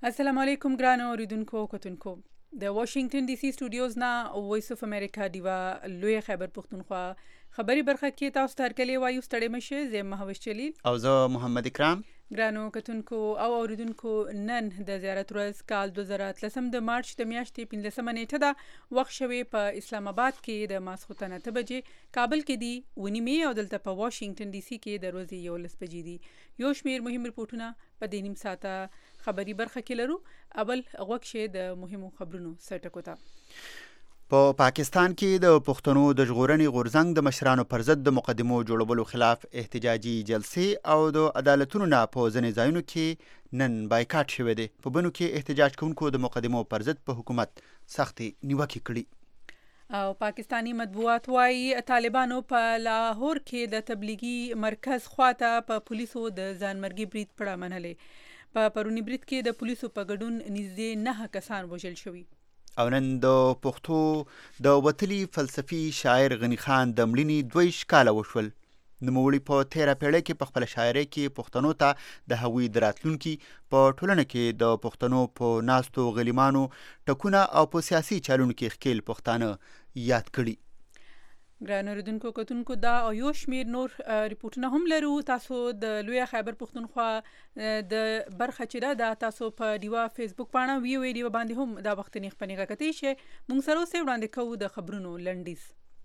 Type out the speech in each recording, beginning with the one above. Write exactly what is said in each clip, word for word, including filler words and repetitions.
السلام علیکم ګرانو اوریدونکو کتونکو د واشنگټن ډي سي سټوډیوز نه وایس اف امریکا دیوا لوی خیبر پختونخوا خبری برخه کې تاسو ته هرکلی وایو ستړي مشه زه مهوش جلیل او زه محمد اکرام. ګرانو کتونکو او اوریدونکو نن د زیارت ورځ کال دوه زره اتلسم د مارچ د میاشتې پنځلسمه نیټه ده. وخت شوی په اسلام آباد کې د ماسخوتن اته بجې، کابل کې دی ونیمه او دلته په واشنگټن ډي سي کې د ورځې یولس بجې دي. یو شمیر مهم رپورټونه په دې نیم ساعته خبری برخه کې لرو. اول غوښه د مهمو خبرونو سرټکو ته. په پاکستان کې د پښتنو د ژغورنې غورځنګ د مشرانو پر ضد د مقدمو جوړولو خلاف احتجاجي جلسې او د عدالتونو نه په ځینې ځایونو کې نن بایکاټ شوی دی. په بنو کې احتجاج کوونکو د مقدمو پر ضد په حکومت سختي نیوکې کړي. او پاکستانی مطبوعات وايي طالبانو په لاهور کې د تبلیغي مرکز خواته په پولیسو د ځانمرګي برید پړه منلې. په پرونی برید کې د پولیسو په ګډون نږدې نه کسان وژل شوي. او نن د پښتو د وتلي فلسفي شاعر غنی خان د مړینې دوه کاله وشول. نوموړي په تیره پیړۍ کې په خپل شاعرۍ کې پښتنو ته د هغوی د راتلونکي په ټولنه کې د پښتنو په ناستو غلیمانو ټکونه او په سیاسي چالونو کې ښکیل پښتانه یاد کړي. ګران اوریدونکو کتونکو دا او یو شمیر نور ریپورتونه هم لرو. تاسو د لوی خیبر پختونخوا د برخه چې دا تاسو په دیوا فیسبوک باندې وی وی دیوا باندې هم دا وخت نه خپنه کتئ شي. مونږ سره اوسه وړاندې کوو د خبرونو لنډیز.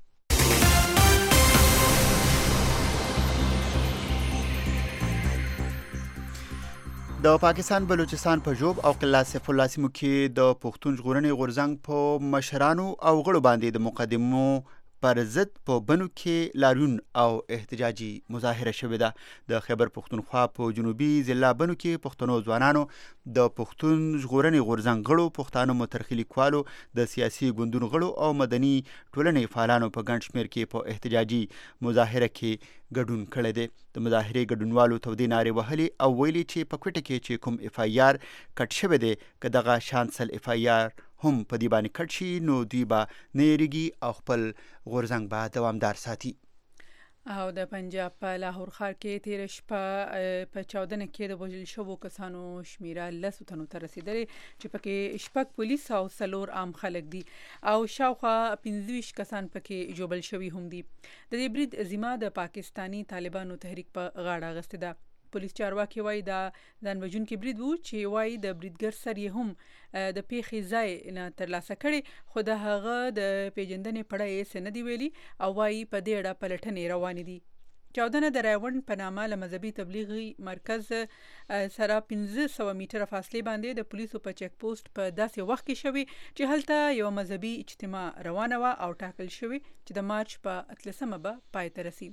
د پاکستان بلوچستان په جوب او قلعه سیف الله سیمو کې د پښتون ژغورنې غورځنګ په مشرانو او غړو باندې د مقدمو پر ضد په بنو کې لاریون او احتجاجي مظاهره شوې ده. د خیبر پختونخوا په جنوبي ضلع بنو کې پښتنو ځوانانو د پښتون ژغورنې غورځنګ غړو، پښتانه مترخي لیکوالو، د سیاسي ګوندونو غړو او مدني ټولنې فعالانو په ګڼ شمېر کې په احتجاجي مظاهره کې ګډون کړی دی. د مظاهرې ګډونوالو تودې نارې وهلې او ویلي چې په کوټه کې چې کوم اف آی آر کټ شوی دی که دغه شانسل اف آی آر هم په دې باندې کټ شي نو دوی به نه یریږي او خپل غورځنګ به دوامدار ساتي. او د پنجاب په لاهور ښار کې تیر شپه په چاودنه کې د وژل شوو کسانو شمیره لسو تنو ته رسیدلې چې پکې شپږ پولیس او څلور عام خلک دي او شاوخوا پنځه ویشت کسان پکې جوبل شوي هم دي. د دې برید ذمہ د پاکستانی طالبانو تحریک په غاړه اخیستې ده. پولیس چارواکي وایي دا ځان وژونکی برید و چې وایي د بریدګر سر یې هم د پیښې ځای نه ترلاسه کړي، خو د هغه د پیژندنې پړه یې څه نه دی ویلي او وایي په دې اړه پلټنې روانې دي. چاودنه د راوند په نامه له مذهبي تبلیغي مرکز سره پنځه سوه میټره فاصلې باندې د پولیسو په چک پوسټ په داسې وخت کې شوي چې هلته یو مذهبي اجتماع روانه وه او ټاکل شوي چې د مارچ په اتلسمه به پای ته رسي.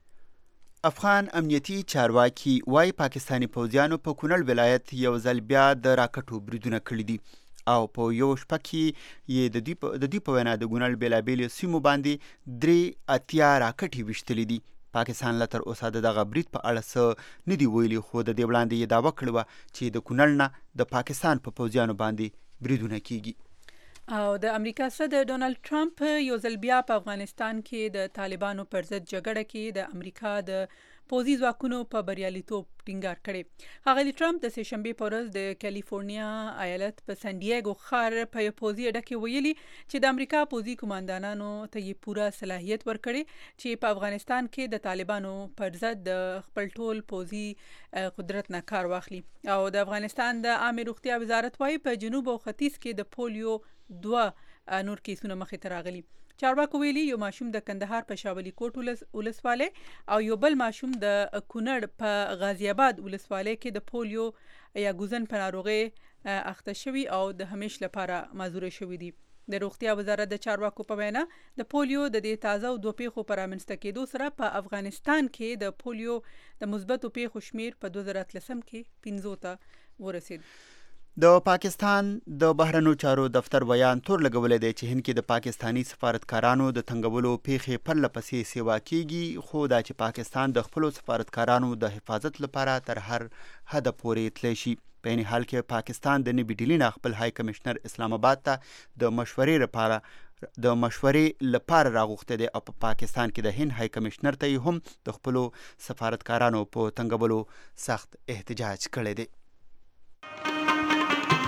افغان امنیتي چارواکي وايي پاکستانی پوځیانو په کونړ ولایت یو ځل بیا د راکټو بریدونه کړي دي او په یو شپه کې یې د دوی په وینا د کونړ بېلابېلو سیمو باندې درې اتیا راکټې ویشتلي دي. پاکستان لا تر اوسه دغه برید په اړه څه نه دي ویلي، خو د دې وړاندې یې دعوه کړې وه چې د کونړ نه د پاکستان په پوځیانو باندې بریدونه کیږي. او د امریکا صدر ډونالد ټرمپ یو ځل بیا په افغانستان کې د طالبانو پر ضد جګړه کې د امریکا د پوځي ځواکونو په بریالیتوب ټینګار کړی. ښاغلي ټرمپ د سهشنبې په ورځ د کالیفورنیا ایالت په سان ډیګو ښار په یو پوځي اډه کې ویلي چې د امریکا پوځي قوماندانانو ته یې پوره صلاحیت ورکړی چې په افغانستان کې د طالبانو پر ضد د خپل ټول پوځي قدرت نه کار واخلي. او د افغانستان د عامه روغتیا وزارت وايي په جنوب او ختیځ کې د پولیو دوه نور کیسونه مخې ته راغلي. چارواکو ویلي یو ماشوم د کندهار په شاولي کوټ ولسوالۍ او یو بل ماشوم د کونړ په غازی آباد ولسوالۍ کې د پولیو یا ګوزن په ناروغۍ اخته شوي او د همیش لپاره معذوره شوي دي. د روغتیا وزارت د چارواکو په وینا د پولیو د دې تازه او دوه پیښو پر رامنځته کېدو سره په افغانستان کې د پولیو د مثبتو پیښو شمیر په دوه زره اتلسم کې پنځو ته ورسید. د پاکستان د بهرنیو چارو دفتر بیان تور لګولی دی چې هند کې د پاکستانی سفارتکارانو د تنګولو پیښې پرله پسې سیوا کیږي، خو دا چې پاکستان د خپلو سفارتکارانو د حفاظت لپاره تر هر حده پورې تلی شي. په این حال کې پاکستان د نوي ډیلي نه خپل های کمشنر اسلام آباد ته د مشورې لپاره د مشورې لپاره راغوښتی دی او په پاکستان کې د هند های کمشنر ته هم د خپلو سفارتکارانو په تنګولو سخت احتجاج کړی دی.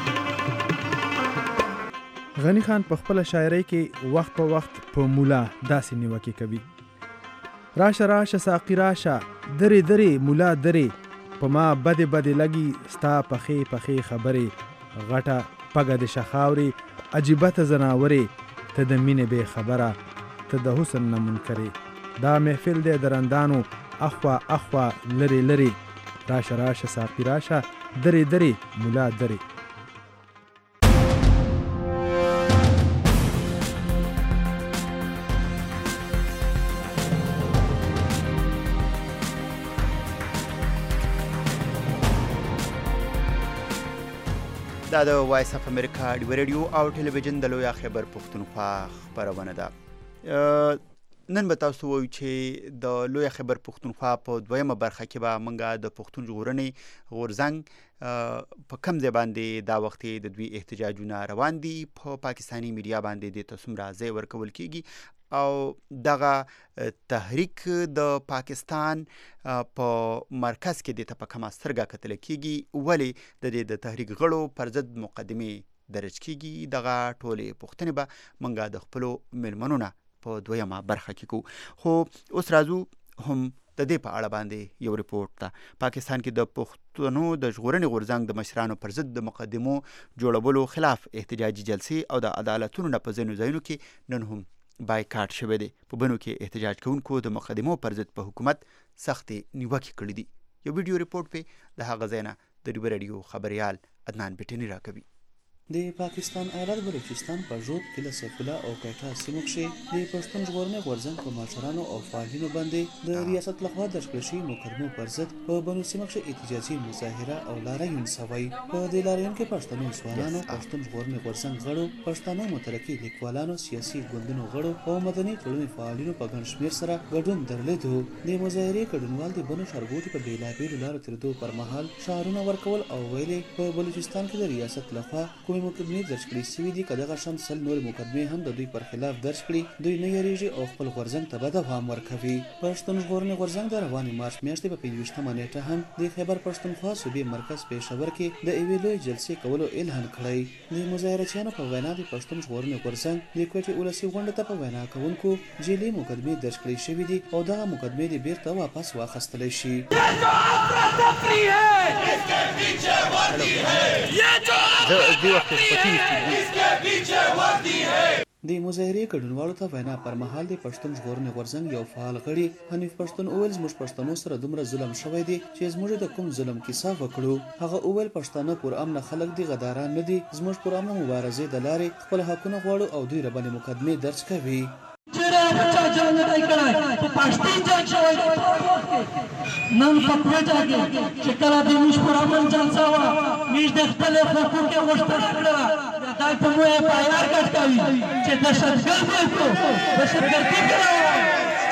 غنی خان په خپل شاعرۍ کې وخت په وخت په مولا داسې نیوکې کوي. راشه راشه ساقي راشه درې درې مولا درې په ما بدې بدې لګي ستا پخې پخې خبرې غټه پګه د شخاورې عجیبه ته زناورې ته د مینې بې خبره ته د حسن نه منکرې دا محفل دی درندانو اخوا اخوا لرې لرې راشه راشه ساقي راشه درې درې مولا درې. دا د وایس اف امریکا ډیو ریډیو او ټلویزیون د لوی خیبر پښتونخوا خبرونه ده. نن به تاسو وایو چې د لوی خیبر پښتونخوا په دویمه برخه کې به موږ د پښتون ژغورنې غورځنګ په کم ځای باندې دا وخت د دوی احتجاجونه روان دي په پا پاکستاني میډیا باندې د تصمیم راځي ورکول کیږي او دغه تحریک د پاکستان په مرکز کې د په کومه سترګه کتل کیږي ولی د دې د تحریک غړو پر ضد مقدمه درج کیږي. دغه ټولې پوښتنې به موږ د خپل ملمنونه په دویمه برخه کې کوو. خو اوس راځو هم د دې په اړه باندې یو ریپورت ته. پاکستان کې د پښتنو د ژغورنې غورځنګ د مشرانو پر ضد د مقدمو جوړولو خلاف احتجاجي جلسې او د عدالتونو نه په ځینو ځایونو کې نن هم بایکاټ شوی دی. په بنو کې احتجاج کوونکو د مقدمو پر ضد په حکومت سختې نیوکې کړې دي. یو ویډیو ریپورت په د هغه ځای نه د ډیو ریډیو خبريال عدنان بټنی راکوي. د پاکستان ایالت بلوچستان په ژوب کې له سیف الله او کوټه سیمو کې د پښتون ژغورنې غورځنګ په مشرانو او فعالینو باندې د ریاست لخوا درج کړل شوي مقدمو پر ضد په بنو سیمو کې احتجاجي مظاهره او لاریون شوی. په دې لاریون کې پښتنو ځوانانو، پښتون ژغورنې غورځنګ غړو، پښتنو مترقي لیکوالانو، سیاسي ګوندونو غړو او مدني ټولنې فعالینو په ګڼ شمېر سره ګډون درلود. د مظاهرې ګډونوال د بنو ښارګوټي په بېلابېلو لارو تېرېدو پر مهال شعارونه ورکول او ویلې په بلوچستان کې د ریاست لخوا کومې مقدمې درج کړي شوي دي که دغه شان سل نورې مقدمې هم د دوی پر خلاف درج کړي دوی نه یریږي او خپل غورځنګ ته به دوام ورکوي. پښتون ژغورنې غورځنګ د روانې مارچ میاشتې په پنځویشتمه نیټه هم د خیبر پښتونخوا صوبې مرکز پېښور کې د یوې لویې جلسې کولو اعلان کړی. د مظاهرچیانو په وینا د پښتون ژغورنې غورځنګ د کوټې ولسي غونډې ته په وینا کوونکو جعلي مقدمې درج کړي شوي دي او دغه مقدمې د بیرته واپس واخیستلی شي. د مظاهرې ګډونوالو ته وینا پر مهال د پښتون ژغورنې غورځنګ یو فعال غړي حنیف پښتون وویل زموږ پښتنو سره دومره ظلم شوی دی چې زموږ د کوم ظلم کیسه وکړو. هغه وویل پښتانه پر امن خلک دي غداران نه دي، زموږ پر امن مبارزې د لارې خپل حقونه غواړو او دوی ربانې مقدمې درج کوي. نن په کوټه کې چې کله د موږ پر امن جلسه وه موږ د خپلې حقوقو غوښتنه کړله دا په مو یې پایار کټ کوي چې دهشتګرد یې کړو دهشتګردي کړی.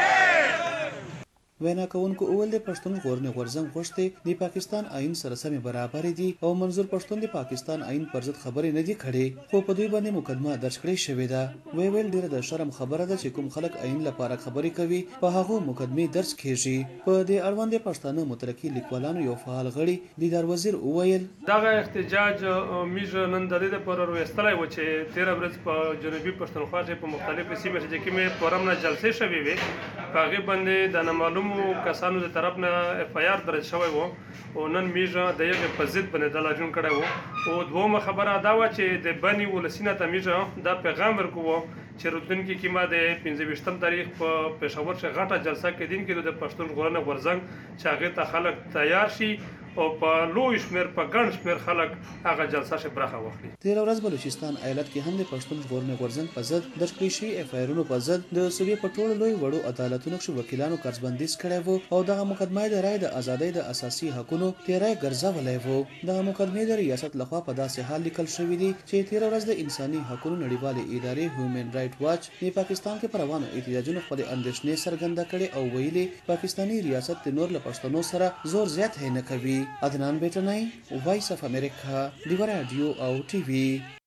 وینا کوونکو اول د پښتون ژغورنې غورځنګ غوښتي د پاکستان آئین سره سمې برابرې دي او منظور پښتون د پاکستان آئین پر ضد خبرې نه دي کړې خو په دوی باندې مقدمه درج کړې شوې ده. وی ویل ډېره د شرم خبره ده چې کوم خلک آئین لپاره خبرې کوي په هغو مقدمې درج کېږي. په دې اړوند د پښتانه مترقي لیکوالانو یو فعال غړي دیدار وزیر وویل دغه احتجاج میږ نن د دې لپاره راوستلی و چې تېره ورځ په جنوبي پښتونخوا کې په مختلفو سیمو کې کومې پرمنه جلسې شوې وې په هغې باندې د نامعلوم کسانو د طرف نه اف آی آر درج شوی و او نن میږ د یغې په ضد باندې د لاریون کړی و او دویمه خبره دا وه چې د بني ولسي نه ته میږ دا پیغام ورکوو چې راتلونکي کې ما د پنځه ویشتم تاریخ په پېښور کې غټه جلسه کېدونکې د پښتون ژغورنې غورځنګ چې هغې ته خلک تیار شي او په لوی شمېر په ګڼ شمېر خلک هغه جلسه شي برخه واخلي. تېره ورځ بلوچستان ایالت کې هم د پښتون ژغورنې غورځنګ په ضد درج کړي شوي اف آی آرونو په ضد د صوبې په ټولو لوی وړو عدالتونو کښې وکیلانو قرضبندیز کړی و او دغه مقدمه د رایې د ازادۍ د اساسي حقونو تېری ګرځولی و. دغه مقدمې د ریاست لخوا په داسې حال لیکل شوي دي چې تېره ورځ د انساني حقونو نړیوالې ادارې هیومن رایټ واچ د پاکستان کې پر روانو احتجاجونو خپلې اندېښنې څرګنده کړې او ویلي پاکستاني ریاست د نور له پښتنو سره زور زیات نه کوي. عدنان بیټنی وایس اف امریکا ډیو رادیو او ټي وي.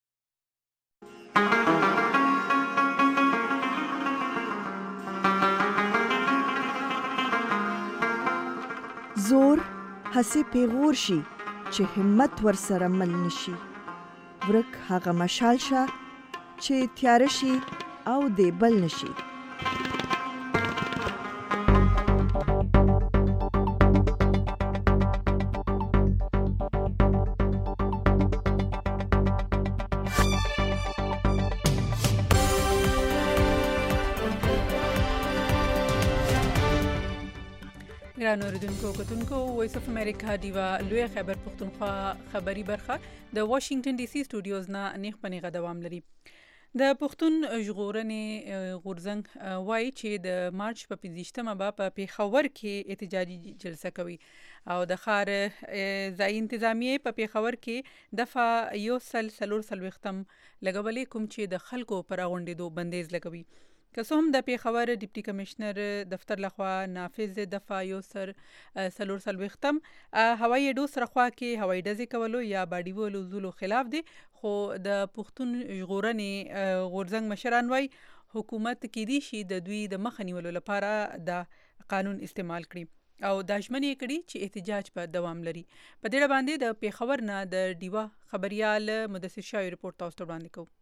زور هسې پیغور شي چې همت ورسره مل نشي ورک هغه مشال شه چې تیاره شي او د بل نشي. ګرانو اوریدونکو کتونکو وایس اف امریکا دیوا لوی خبر پښتونخوا خبری برخه د واشنگټن ډي سي سټوډیوز نه نیخ پنیغه دوام لري. د پښتون ژغورنې غورځنګ وایي چې د مارچ په پنځشتمه به په پیښور کې احتجاجي جلسه کوي او د ښار ځایي انتظامیې په پیښور کې دفعه یو سل څلور څلوېښتم لګولې کوم چې د خلکو پر غونډېدو بندیز لګوي. که څه هم د پیښور ډیپټي کمشنر دفتر لخوا نافذ دفعه یو سر څلور څلوېښتم هوایي اډو سره خوا کې هوایي ډزې کولو یا باډي وهلو زولو خلاف دی، خو د پښتون ژغورنې غورځنګ مشران وایي حکومت کېدای شي د دوی د مخه نیولو لپاره د قانون استعمال کړي او دا ژمنې کړي چې احتجاج په دوام لري. په دې اړه باندې د پیښور نه د ډیوا خبريال مدثر شاه ریپورت تاسو ته وړاندې کوو.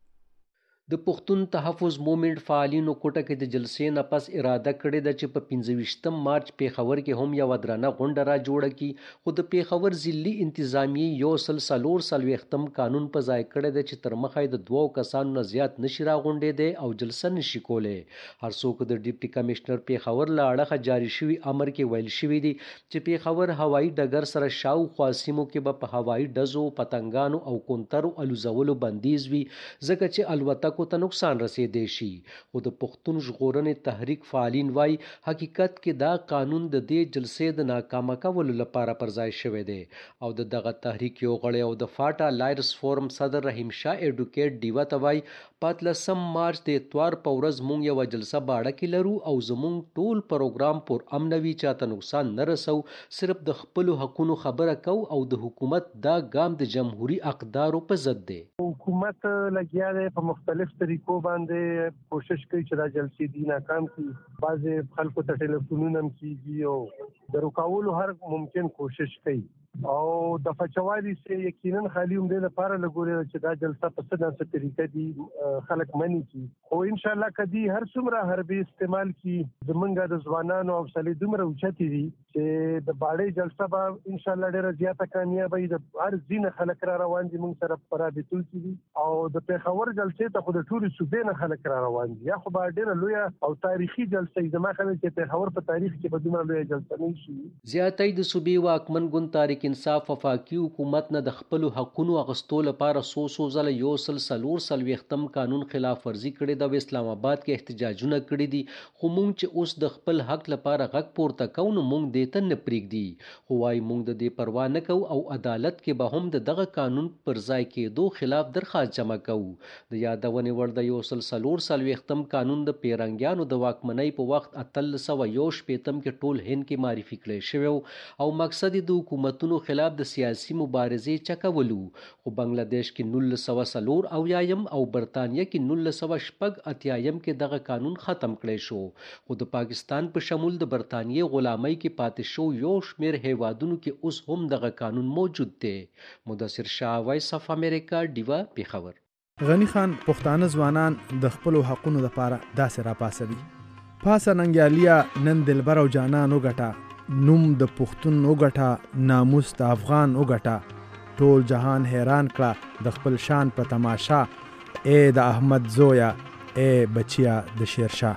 د پښتون تحفظ مومنټ فعالینو کوټه کې د جلسې نه پس اراده کړې ده چې په پنځه مارچ پیښور کې هم یوه درنه غونډه را جوړه کړي، خو د پیښور ضلعي انتظامیې یو سل څلور څلوېښتم قانون په ځای کړی دی چې تر مخه یې د دوو کسانو نه زیات نشي راغونډېدی او جلسه نشي کولی. هر څوک د ډیپټي کمشنر پیښور له اړخه جاري شوي امر کې ویل شوي دي چې پیښور هوایي ډګر سره شاوخوا سیمو کې به په هوایي ډزو، پتنګانو او کونترو الوزولو بندیز وي، ځکه چې الوتکو ته نقصان رسیدای شي. خو د پښتون ژغورنې تحریک فعالین وایي حقیقت کې دا قانون د دې جلسې د ناکامه کولو لپاره پر ځای شوی دی او د دغه تحریک یو غړی او د فاټا لایرس فورم صدر رحیم شاه ایډوکیټ ډیوا ته وایي په اتلسم مارچ د اتوار په ورځ مونږ یوه جلسه باړه کې لرو او زمونږ ټول پروګرام پر امن وي، چاته نقصان نه رسو، صرف د خپلو حقونو خبره کو او د حکومت دا ګام د جمهوری اقدارو په ضد دی. حکومت لګیا دی په مختلف طریقو باندې کوشش کوي چې دا جلسې دي ناکام کړي. بعضې خلکو ته ټلیفونونه هم کېږي او د رکولو هر ممکن کوشش کوي او د فچوالي سه یقینا خالی هم د لپاره لګولې چې دا جلسه په څه داسې طریقه دي خلک مني کی او ان شاء الله کدي هر څومره حربي استعمال کی زمونږ د ځوانانو او سړي دومره اوچتي دي چې د باړې جلسه به ان شاء الله ډیره زیاته کامیابی د هر ځینې خلک را روان دي مونږ سره پرابطول کی او د پیښور جلسې ته خو د ټولو صوبې نه خلک را روان دي. یا خو به ډیره لویه او تاریخي جلسه زما خلک چې پیښور په تاریخ کې به دومره لویه جلسه نه شي. زیاتې د صوبې واکمن ګوند تاریخ انصاف وفاقي حکومت نه د خپلو حقونو اغوستو لپاره څو څو ځله یو سل څلور څلوېښتم قانون خلاف ورزي کړې ده او اسلام آباد کې احتجاجونه کړي دي، خو موږ چې اوس د خپل حق لپاره غږ پورته کوو نو موږ دې ته نه پرېږدي. خو وایي موږ د دې پروا نه کوو او عدالت کې به هم د دغه قانون پر ځای کېدو خلاف درخواست جمع کوو. د یادونې وړ د یو سل څلور څلوېښتم قانون د پیرنګیانو د واکمنۍ په وخت اتلس سوه یو شپېتم کې ټول هند کې معرفي کړی شوی او مقصد د حکومتونو خلاف د سیاسي مبارزې چکولو، خو بنگلاديش کې نولس سوه څلور اویایم او برطانیه کې نولس سوه شپږ اتیایم کې دغه قانون ختم کړی شو. خو د پاکستان په شمول د برطانیې غلامۍ کې پاتې شو یو شمېر هیوادونو کې اوس هم دغه قانون موجود دی. مدثر شاه، وایس اف امریکا، ډیوا، پیښور. غنی خان پښتانه ځوانان د خپلو حقونو لپاره داسې راپاسوي. پاسه ننګیالیا نن دلبر او جانان وګټه، نوم د پښتون وګټه، ناموس د افغان وګټه، ټول جهان حیران کړه د خپل شان په تماشا، اے د احمد زویا، اے بچیا د شیرشاه.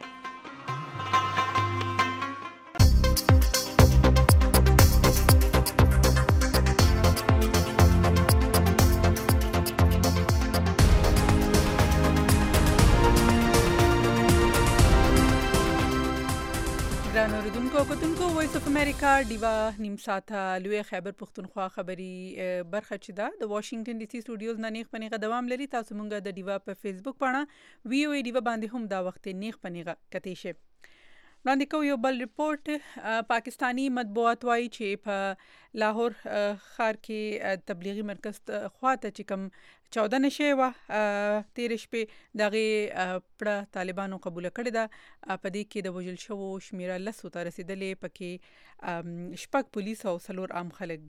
امریکا ډیوا نیم ساعته لوی خیبر پښتونخوا خبری برخه چې دا د واشنگټن ډي سي سټوډیوز نه نیغ پنیغه دوام لري. تاسو مونږه د ډیوا په فیسبوک باندې وی او ای ډیوا باندې هم دا وخت نیغ پنیغه کتی شي. وړاندې کوو یو بل ریپورت. پاکستانی مطبوعات وایي چې په لاهور ښار کې تبلیغي مرکز خواته چې کوم چودہ نشه و تیر شپې دغه پړه طالبانو قبول کړی ده. په دې کې د وژل شوو شمیره لسو ته رسیدلې، پکې شپږ پولیس او څلور عام خلک دي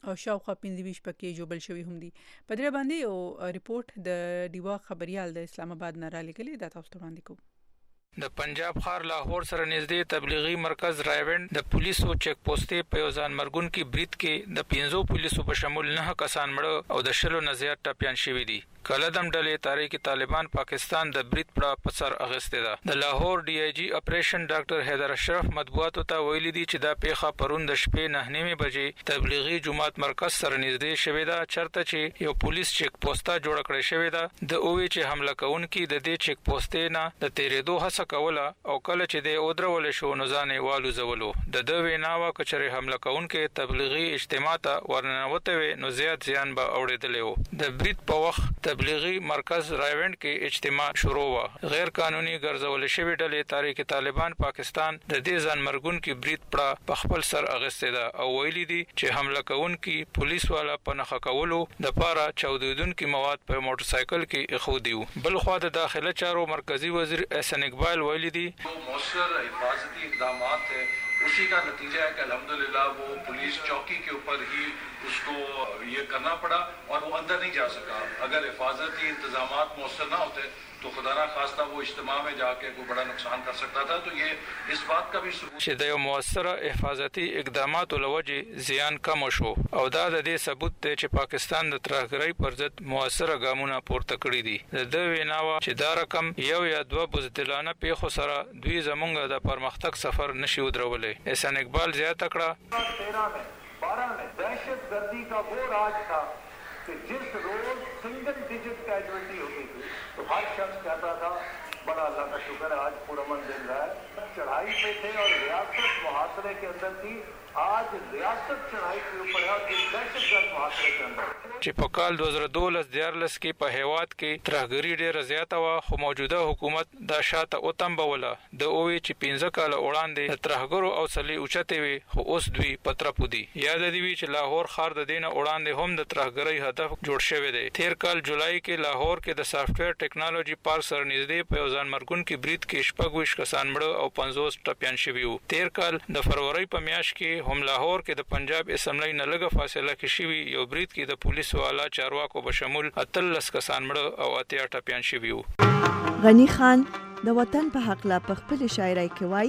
او شاوخوا پنځه ویشت پکې جوړل شوی هم دي. په دې باندې یو ریپورت د ډیوا خبريال د اسلام آباد نه را لګلې دا تاسو ته وړاندې کوم. د پنجاب خار لاهور سره نږدې تبلیغي مرکز رایوند د پولیسو چیک پوسټې په یو ځان مرګون کې بریټ کې د پنځو پولیسو په شمول نه کسان مړ او د شلو نه زیات ټپيان شوي دي. کلدم ډلې تحریک طالبان پاکستان د بریټ پړه په سر اغسته ده. د لاهور ډي آی جی اپریشن ډاکټر حیدر اشرف مطبوعاتو ته ویلي دي چې دا پیښه پرون د شپې نه نیمه بجې تبلیغي جماعت مرکز سره نږدې شوې ده چرته چې یو پولیس چیک پوسټه جوړ کړی شوی ده. د اووی چې حمله کوونکي د دې چیک پوسټې نه د تیرېدو هڅه کوله او کله چې د اودرول شو نو ځانې والو زولو. د د ویناوه کچره حمله کوونکي تبلیغي اجتماع ته ورننوته وي نو زیات زیان به اوریدلی وو. د بریټ په وخت تبلیغي مرکز رایوند کې اجتماع شروع و. غیر قانوني ګرځول شوی ډلې تحریک طالبان پاکستان د دې ځان مرګون کې بریټ پړه په خپل سر اغسته ده او ویلي دي چې حمله کوونکي پولیس والا په نخښه کولو د پاره چاودیدونکو مواد په موټر سایکل کې اخودیو. بل خو د داخله چارو مرکزی وزیر احسان اقبال ویلي دي मौसर हिफाजती इकदाम है उसी का नतीजा है कि अल्हम्दुलिल्लाह वो पुलिस चौकी के ऊपर ही उसको ये करना पड़ा और वो अंदर नहीं जा सका. अगर हिफाजती इंतजाम मौसर ना होते तो खुदा ना खास्ता वो इज्तिमा में जाके कोई बड़ा नुकसान कर सकता था. तो ये इस बात का भी सबूत چې د یو موثره حفاظتي اقداماتو لوجې زیان کم شو او دا د دې ثبوت دی چې پاکستان د ترهګرۍ پر ضد موثره ګامونه پورته کړي دي. د ویناوه چې دا رقم یو یا دوه بزدلانه پیښو سره دوی زمونږ د پرمختګ سفر نشي ودرولې. احسان اقبال زیاته کړه तेरह में बारह में दहशत गर्दी का वो राज था कि जिस रोज सिंगल डिजिट कैजुअलिटी होती थी तो हर शख्स कहता था बड़ा अल्लाह का शुक्र है आज पुरअमन दिन रहा है. चढ़ाई पे थे और रियासत मुहासरे के अंदर थी. आज रियासत चढ़ाई के ऊपर है और दहशतगर्द मुहासरे के अंदर. چې په کال دو زره دولس دیارلس کې په هیواد کې ترهګری ډیره زیاته وه خو موجوده حکومت دا شاته او تنبوله. د اووی چې پنځه کاله وړاندې د ترهګرو او سلی اوچته وي خو اوس دوی پترپو دي. یاد دی چې لاهور خار د دینه وړاندې هم د ترهګری هدف جوړ شوی دی. تیر کال جولای کې لاهور کې د سافټویر ټیکنالوژي پارک سره نږدې په یو ځان مرګون کې بریټ کې شپږ ویشت کسان مړه او پنځوس ټپيان شوي وو. تیر کال د فروری په میاشت کې هم لاهور کې د پنجاب اسمبلی نه لږه فاصله کې شوی یو بریټ کې د پولیسو والا چارواکو په شمول اتلس کسان مړه او اتیا ټپيان شوي وو. غنی خان د وطن په حق لا په خپل شاعرۍ کې وایي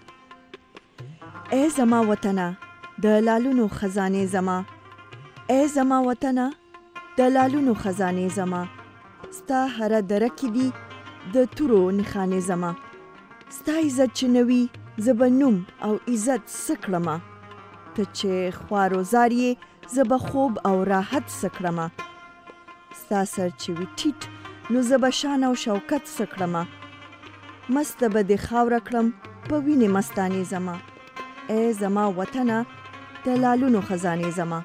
اے زما وطنه د لالونو خزانه زما اے زما وطنه د لالونو خزانه زما ستا هر درکې دی د تورو نخانه زما ستا عزت چنوي زبنوم او عزت سکړما ته چې خوارو زاریه زب خوب او راحت سکړما ستا سر چې وی ټیټ نو زب شان او شوکت سکړما مست به د خاور کړم په وینې مستانه زما اے زما وطنه د لالونو خزانه زما.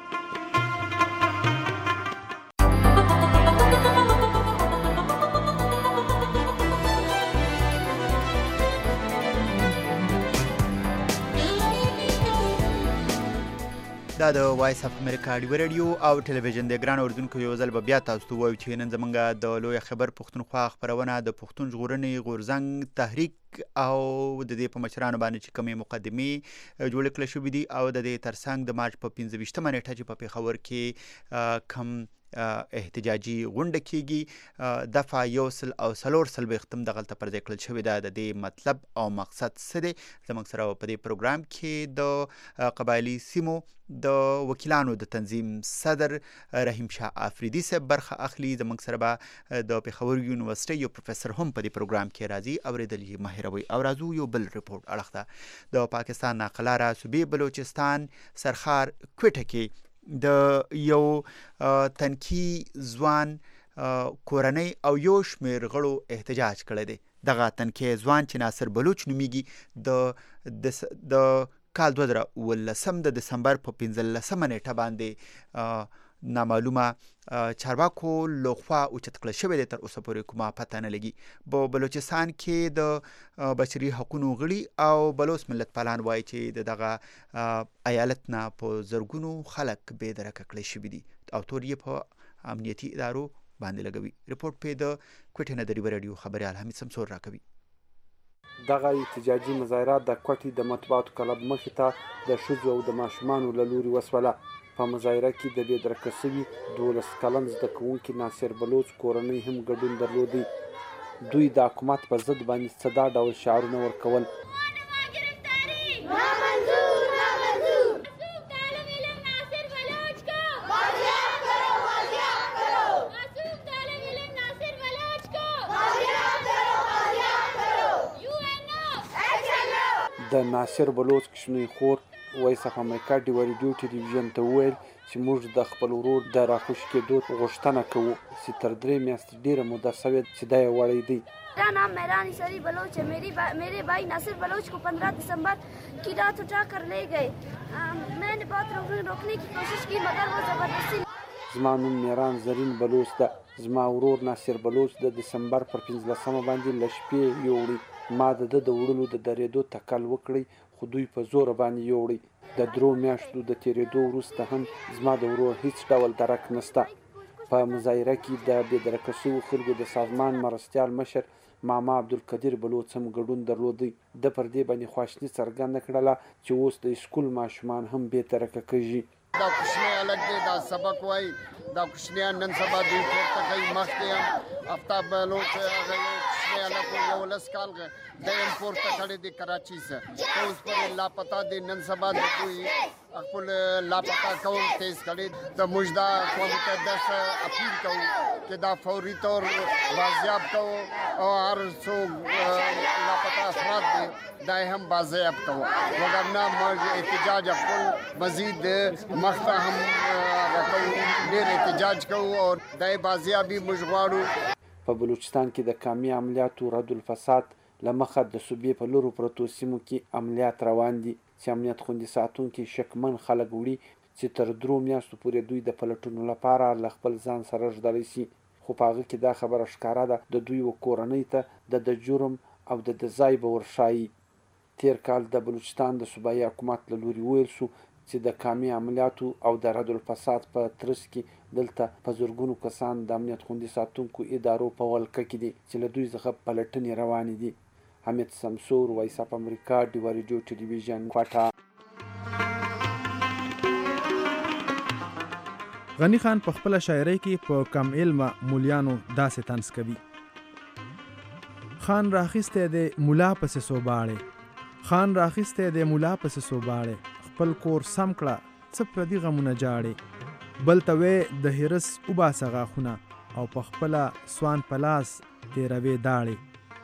دا د وایس اف امریکا ډیو رادیو او ټلویزیون د ګران اوردونکو یو ځل بیا تاسو ته وایو چې نن زمونږ د لوی خبر پښتونخوا خبرونه د پښتون ژغورنې غورځنګ تحریک او د دې په مشرانو باندې چې کومې مقدمې جوړ کړل شوې دي او د دې ترڅنګ د مارچ په پنځه ویشتمه نیټه چې په پیښور کې کم احتجاجي غونډه کیږي دفعه یو سل او څلور څلوېښتم دغلته پر ځای کړل شوې ده. د دې مطلب او مقصد څه دی؟ زموږ سره په دې پروګرام کې د قبایلي سیمو د وکیلانو د تنظیم صدر رحیم شاه افریدي صاحب برخه اخلي. زموږ سره به د پیښور یونیورسيټي یو پروفیسور هم په دې پروګرام کې راځي. اوریدل یې مهیروي او راځو یو بل ریپورت اړخ ته د پاکستان ناقلاره صوبې بلوچستان سرخار کوټه کې د یو تنکي ځوان کورنۍ او یو شمېر غړو احتجاج کړی دی. دغه تنکي ځوان چې ناصر بلوچ نومیږي د د کال دوه زره اوولسم د دسمبر په پنځلسمه نیټه باندې نامعلومه چارواکو لخوا اوچت کړل شوی دی. تر اوسه پورې کومه پته نه لګي. په بلوچستان کې د بشري حقوقو غړي او بلوچ ملت پالان وایي چې د دغه ایالت نه په زرګونو خلک بې درکه کړل شوي دي او تور یې په امنیتي ادارو باندې لګوي. رپورټ په د کوټې نه د ریو رادیو خبريال حمید سمسور راکوي. دغه احتجاجي مظاهرات د کوټې د مطبوعاتو کلب مخې ته د ښځو او د ماشومانو له لوري وسوله. په مظاهره کې د بې درکه شوي دولس کلن زده کوونکي ناصر بلوچ کورنۍ هم ګډون درلودی. دوی د حکومت په ضد باندې څه دا ډول شعارونه ورکول. د ناصر بلوچ کشنوي خور وایس اف امریکا ډیو ریډیو ټلویزیون ته وویل چې موږ د خپل ورور د راخوش کېدو غوښتنه کوو چې تر درې میاشتې ډېره موده شوې چې دا یې وړی دی. मेरा नाम मेहरान इसरी बलोच है. मेरी बा, मेरे भाई नासिर बलोच को पंद्रह दिसंबर की रात उठा कर ले गए. मैंने बहुत रोकने रोकने की कोशिश की मगर वो जबरदस्ती. زما نوم میران زرین بلوچ ده. زما ورور ناصر بلوچ د دسمبر پر پنځلسمه باندې له شپې یوړی. ما د ده د وړلو د درېدو تکل وکړی خو دوی په زوره باندې یوړی. د درو میاشتو د تېرېدو وروسته هم زما د ورور هیڅ ډول درک نشته. په مظاهره کې د بې درکه شویو خلکو د سازمان مرستیال مشر ماما عبدالقدیر بلوچ هم ګډون درلودی. د پر دې باندې خواشیني څرګنده کړله چې اوس د سکول ماشومان هم بې درکه کېږي. دا کوچنی هلک دی، دا سبق وایي، دا کوچنیان نن سبا دوی پورته کوي. مخکې هم آفتاب بلوچ هغه یو کوچنی هلک و یولس کال دی هم پورته کړی دی کراچي څخه، اوس پورې لاپتا دی. نن سبا د دوی خپل لاپتا کول تیز کړی. د موږ دا اقوام متحده څخه اپیل کوو چې دا فوري طور بازیاب کوو او هر څوک لاپتا افراد دی دا هم بازیاب کوو، وګرنه موږ احتجاج خپل مزید مخته هم کوو، ډېر احتجاج کوو او دا بازیابي موږ غواړو. په بلوچستان کې د کامي عملیاتو رد الفساد له مخه د صوبې په لرو پرتو سیمو کې عملیات روان دي چې امنیت خوندي ساتونکي شکمن خلک وړي چې تر درو میاشتو پورې دوی د پلټونو لپاره له خپل ځان سره ژدلی شي. خو په هغه کې دا خبره ښکاره ده د دوی و کورنۍ ته د د جرم او د د ځای به ورښایي. تیر کال د بلوچستان د صوبایي حکومت له لوري ویل شو چې د کامي عملیاتو او د رد الفساد په ترڅ کې دلته په زرګونو کسان د امنیت خوندي ساتونکو ادارو په ولکه کې دي چې له دوی څخه پلټنې روانې دي. حمید سمسور، وایس اف امریکا، ډیو ریډیو ټلویزیون، کوټه. غنی خان په خپل شاعرۍ کې په کم علمه مولیانو داسې طنز کوي. خان راخسته د مولا پسې صوباړې، خان راخسته د مولا پسې صوباړې، خپل کور سم کړه څه پردي غمونه جاړې، بل ته وې د هرس وباسه غاښونه او په خپله سوان په لاس تېروې داړې.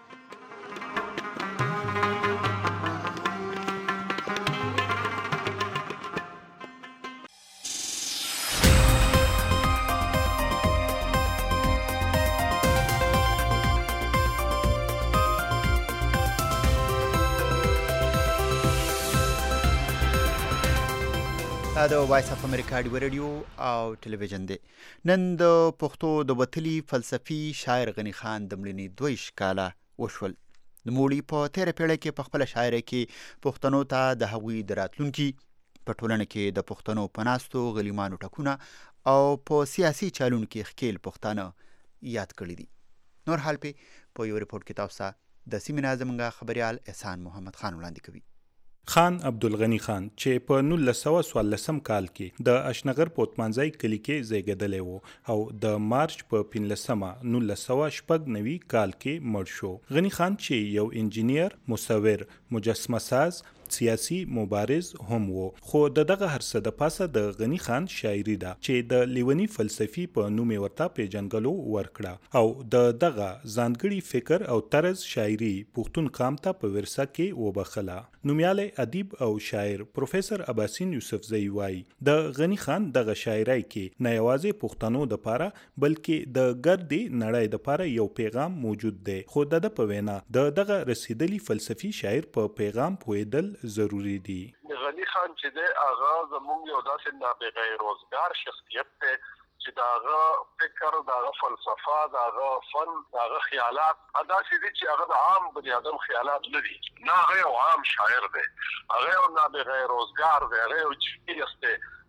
د وایس اف امریکا ډیو ریډیو او ټلویزیون دی. نن د پښتو د وتلي فلسفي شاعر غنی خان د مړینې دویش کاله وشول. د موړي په تیره پیړۍ کې په خپله شاعرۍ کې پښتنو ته د هغوی د راتلونکي په ټولنه کې د پښتنو په ناستو غلیمانو ټکونه او په سیاسي چالونو کې ښکیل پښتانه یاد کړي دي. نور حال پې په یو ریپورټ کې تاسو ته د سیمې نه زموږ خبریال احسان محمد خان وړاندې کوي. خان عبدالغنی خان چې په نولس سوه څوارلسم کال کې د اشنغر په اتمانځای کلي کې زیږېدلی و او د مارچ په پنځلسمه نولس سوه شپږ نوي کال کې مړ شو. غنی خان چې یو انجینیر، مصور، مجسمه ساز، سیاسي مبارز هم وو، خو د دغه هر څه د پاسه د غنی خان شاعري ده چې د لیونی فلسفي په نوم ورته پیژنګلو ورکړه او د دغه ځانګړي فکر او طرز شاعري پښتون قام ته په ورثه کې وبخله. نومیالی ادیب او شاعر پروفیسور عباسین یوسفزی وایي د غنی خان دغه شاعرۍ کې نه یوازې پښتنو دپاره بلکې د ګردې نړۍ دپاره یو پیغام موجود دی، خو د ده په وینا د دغه رسیدلی فلسفي شاعر په پیغام پوهېدل ضروری دی. غنی خان چې دی هغه زموږ یو داسې نابغه روزګار شخصیت دی چې د هغه فکر، د هغه فلسفه، د هغه فن، د هغه خیالات داسې دي چې هغه د عام بني ادم خیالات نه دي. نه هغه یو عام شاعر دی، هغه یو نابغه روزګار دی، هغه یو جنیس دی،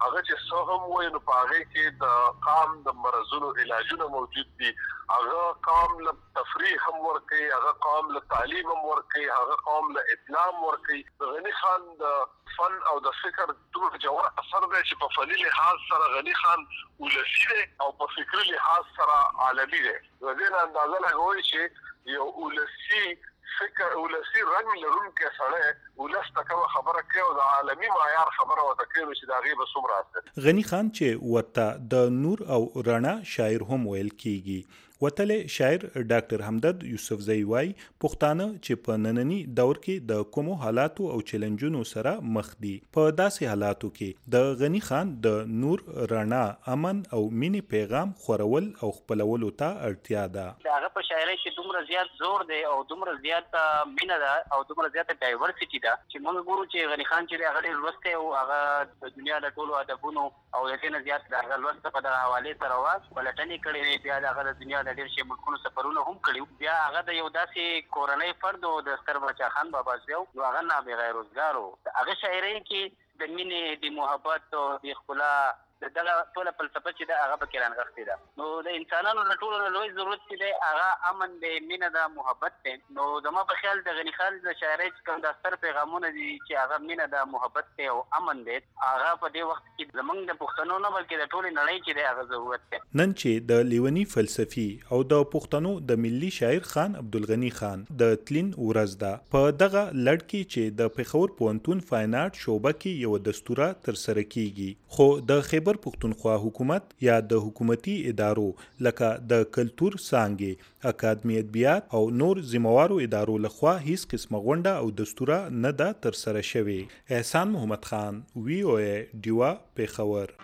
هغه چې څه هم وایي نو په هغې کې د قام د مرضونو علاجونه موجود دي. هغه قام له تفریح هم ورکوي، هغه قام له تعلیم هم ورکوي، هغه قام له اطلاع هم ورکوي. غني خان د فن او د فکر ټول جوهر اثر دی چې په فني لحاظ سره غني خان ولسي دی او په فکري لحاظ سره عالمي دی. د دې نه اندازه لګوي چې یو ولسي فکر ولسي رنګ لرونکی سړی ولس ته کومه خبره کوي او د عالمي معیار خبره ورته کوي چې د هغې به څومره اثر. غني خان چې ورته د نور او رڼا شاعر هم ویل کیږي. وتلې شاعر ډاکټر همدرد یوسفزئی وایي پښتانه چې په نننی دور کې د کومو حالاتو او چیلنجونو سره مخ دي، په داسې حالاتو کې د غني خان د نور رڼا، امن او مینې پیغام خورول او خپلولو ته اړتیا ده. د هغه په شاعرۍ کې دومره زیات زور دی او دومره زیات مینه ده او دومره زیاته ډایورسټي ده چې موږ ګورو چې غني خان چې هغه ډېر لوستی او هغه د دنیا د ټولو ادبونو او د دې نه زیات د هغه لوست په دغه حوالې سره وه پلټنې کړې وې، بیا د هغه د دنیا د ډېر شي ملکونو سفرونه هم کړي. بیا هغه د یو داسې کورنۍ فرد و د ستر بچا خان بابا زوی نو هغه نابغه روزګار و. هغه شاعرۍ کې د مینې، د محبت او د ښکلا دغه ټوله فلسفه چې ده هغه پکې رانغښتې ده. نو د انسانانو د ټولو لوی ضرورت چې دی هغه امن دی، مینه ده، محبت دی. نو زما په خیال د غني خان د شاعرۍ چې کوم د ستر پیغامونه دي چې هغه مینه ده، محبت دی او امن دی، هغه په دې وخت کې زموږ د پښتنو نه بلکې د ټولې نړۍ چې دی هغه ضرورت دی. نن چې د لیونی فلسفي او د پښتنو د ملي شاعر خان عبدالغني خان د تلین ورځ ده، په دغه لړ کې چې د پېښور پوهنتون فاین آرټ شعبه کې یو دستوره ترسره کیږي، خو د خیبر پښتونخوا حکومت یا د حکومتي ادارو لکه د کلتور څانګې، اکاډمي ادبیات او نور ذمہوارو ادارو لخوا هیڅ قسمه غونډه او دستوره نه ده ترسره شوې. احسان محمد خان، وی او ای ډیوا، پېښور.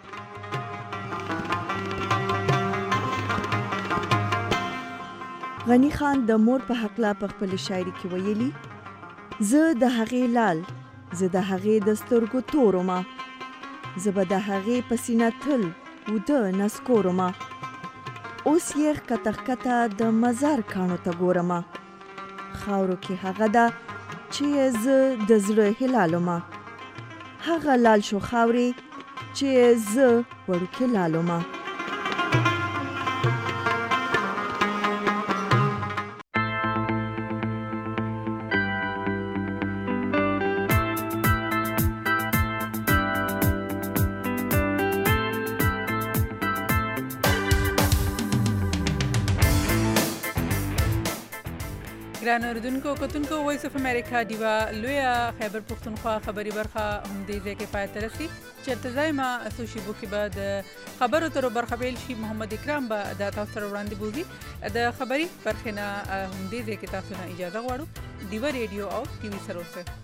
غني خان د مور په حقله په خپل شاعري کې ویلي، زه د هغې لال، زه د هغې د سترګو تورما، زه به د هغې په سینه تل وده نسکورما، اوس یې ښکته ښکته د مزار کاڼو ته ګورمه، خاورو کې هغه ده چې زه د زړه هلالومه، هغه لال شو خاورې چې زه وړوکې لالومه. ګران اوریدونکو کتونکو وایس اف امریکا ډیوا لویا خیبر پښتونخوا خبري برخه هم دې ځای کې پای ته رسي چې ترځای ما اسوشي بو کې بعد خبرو تر برخه بیل شي. محمد اکرام به د تاسو سره وړاندې بوزي د خبري برخه نه هم دې ځای کې تاسو نه اجازه غواړو. ډیوا ریډیو او ټي وي سره اوسه.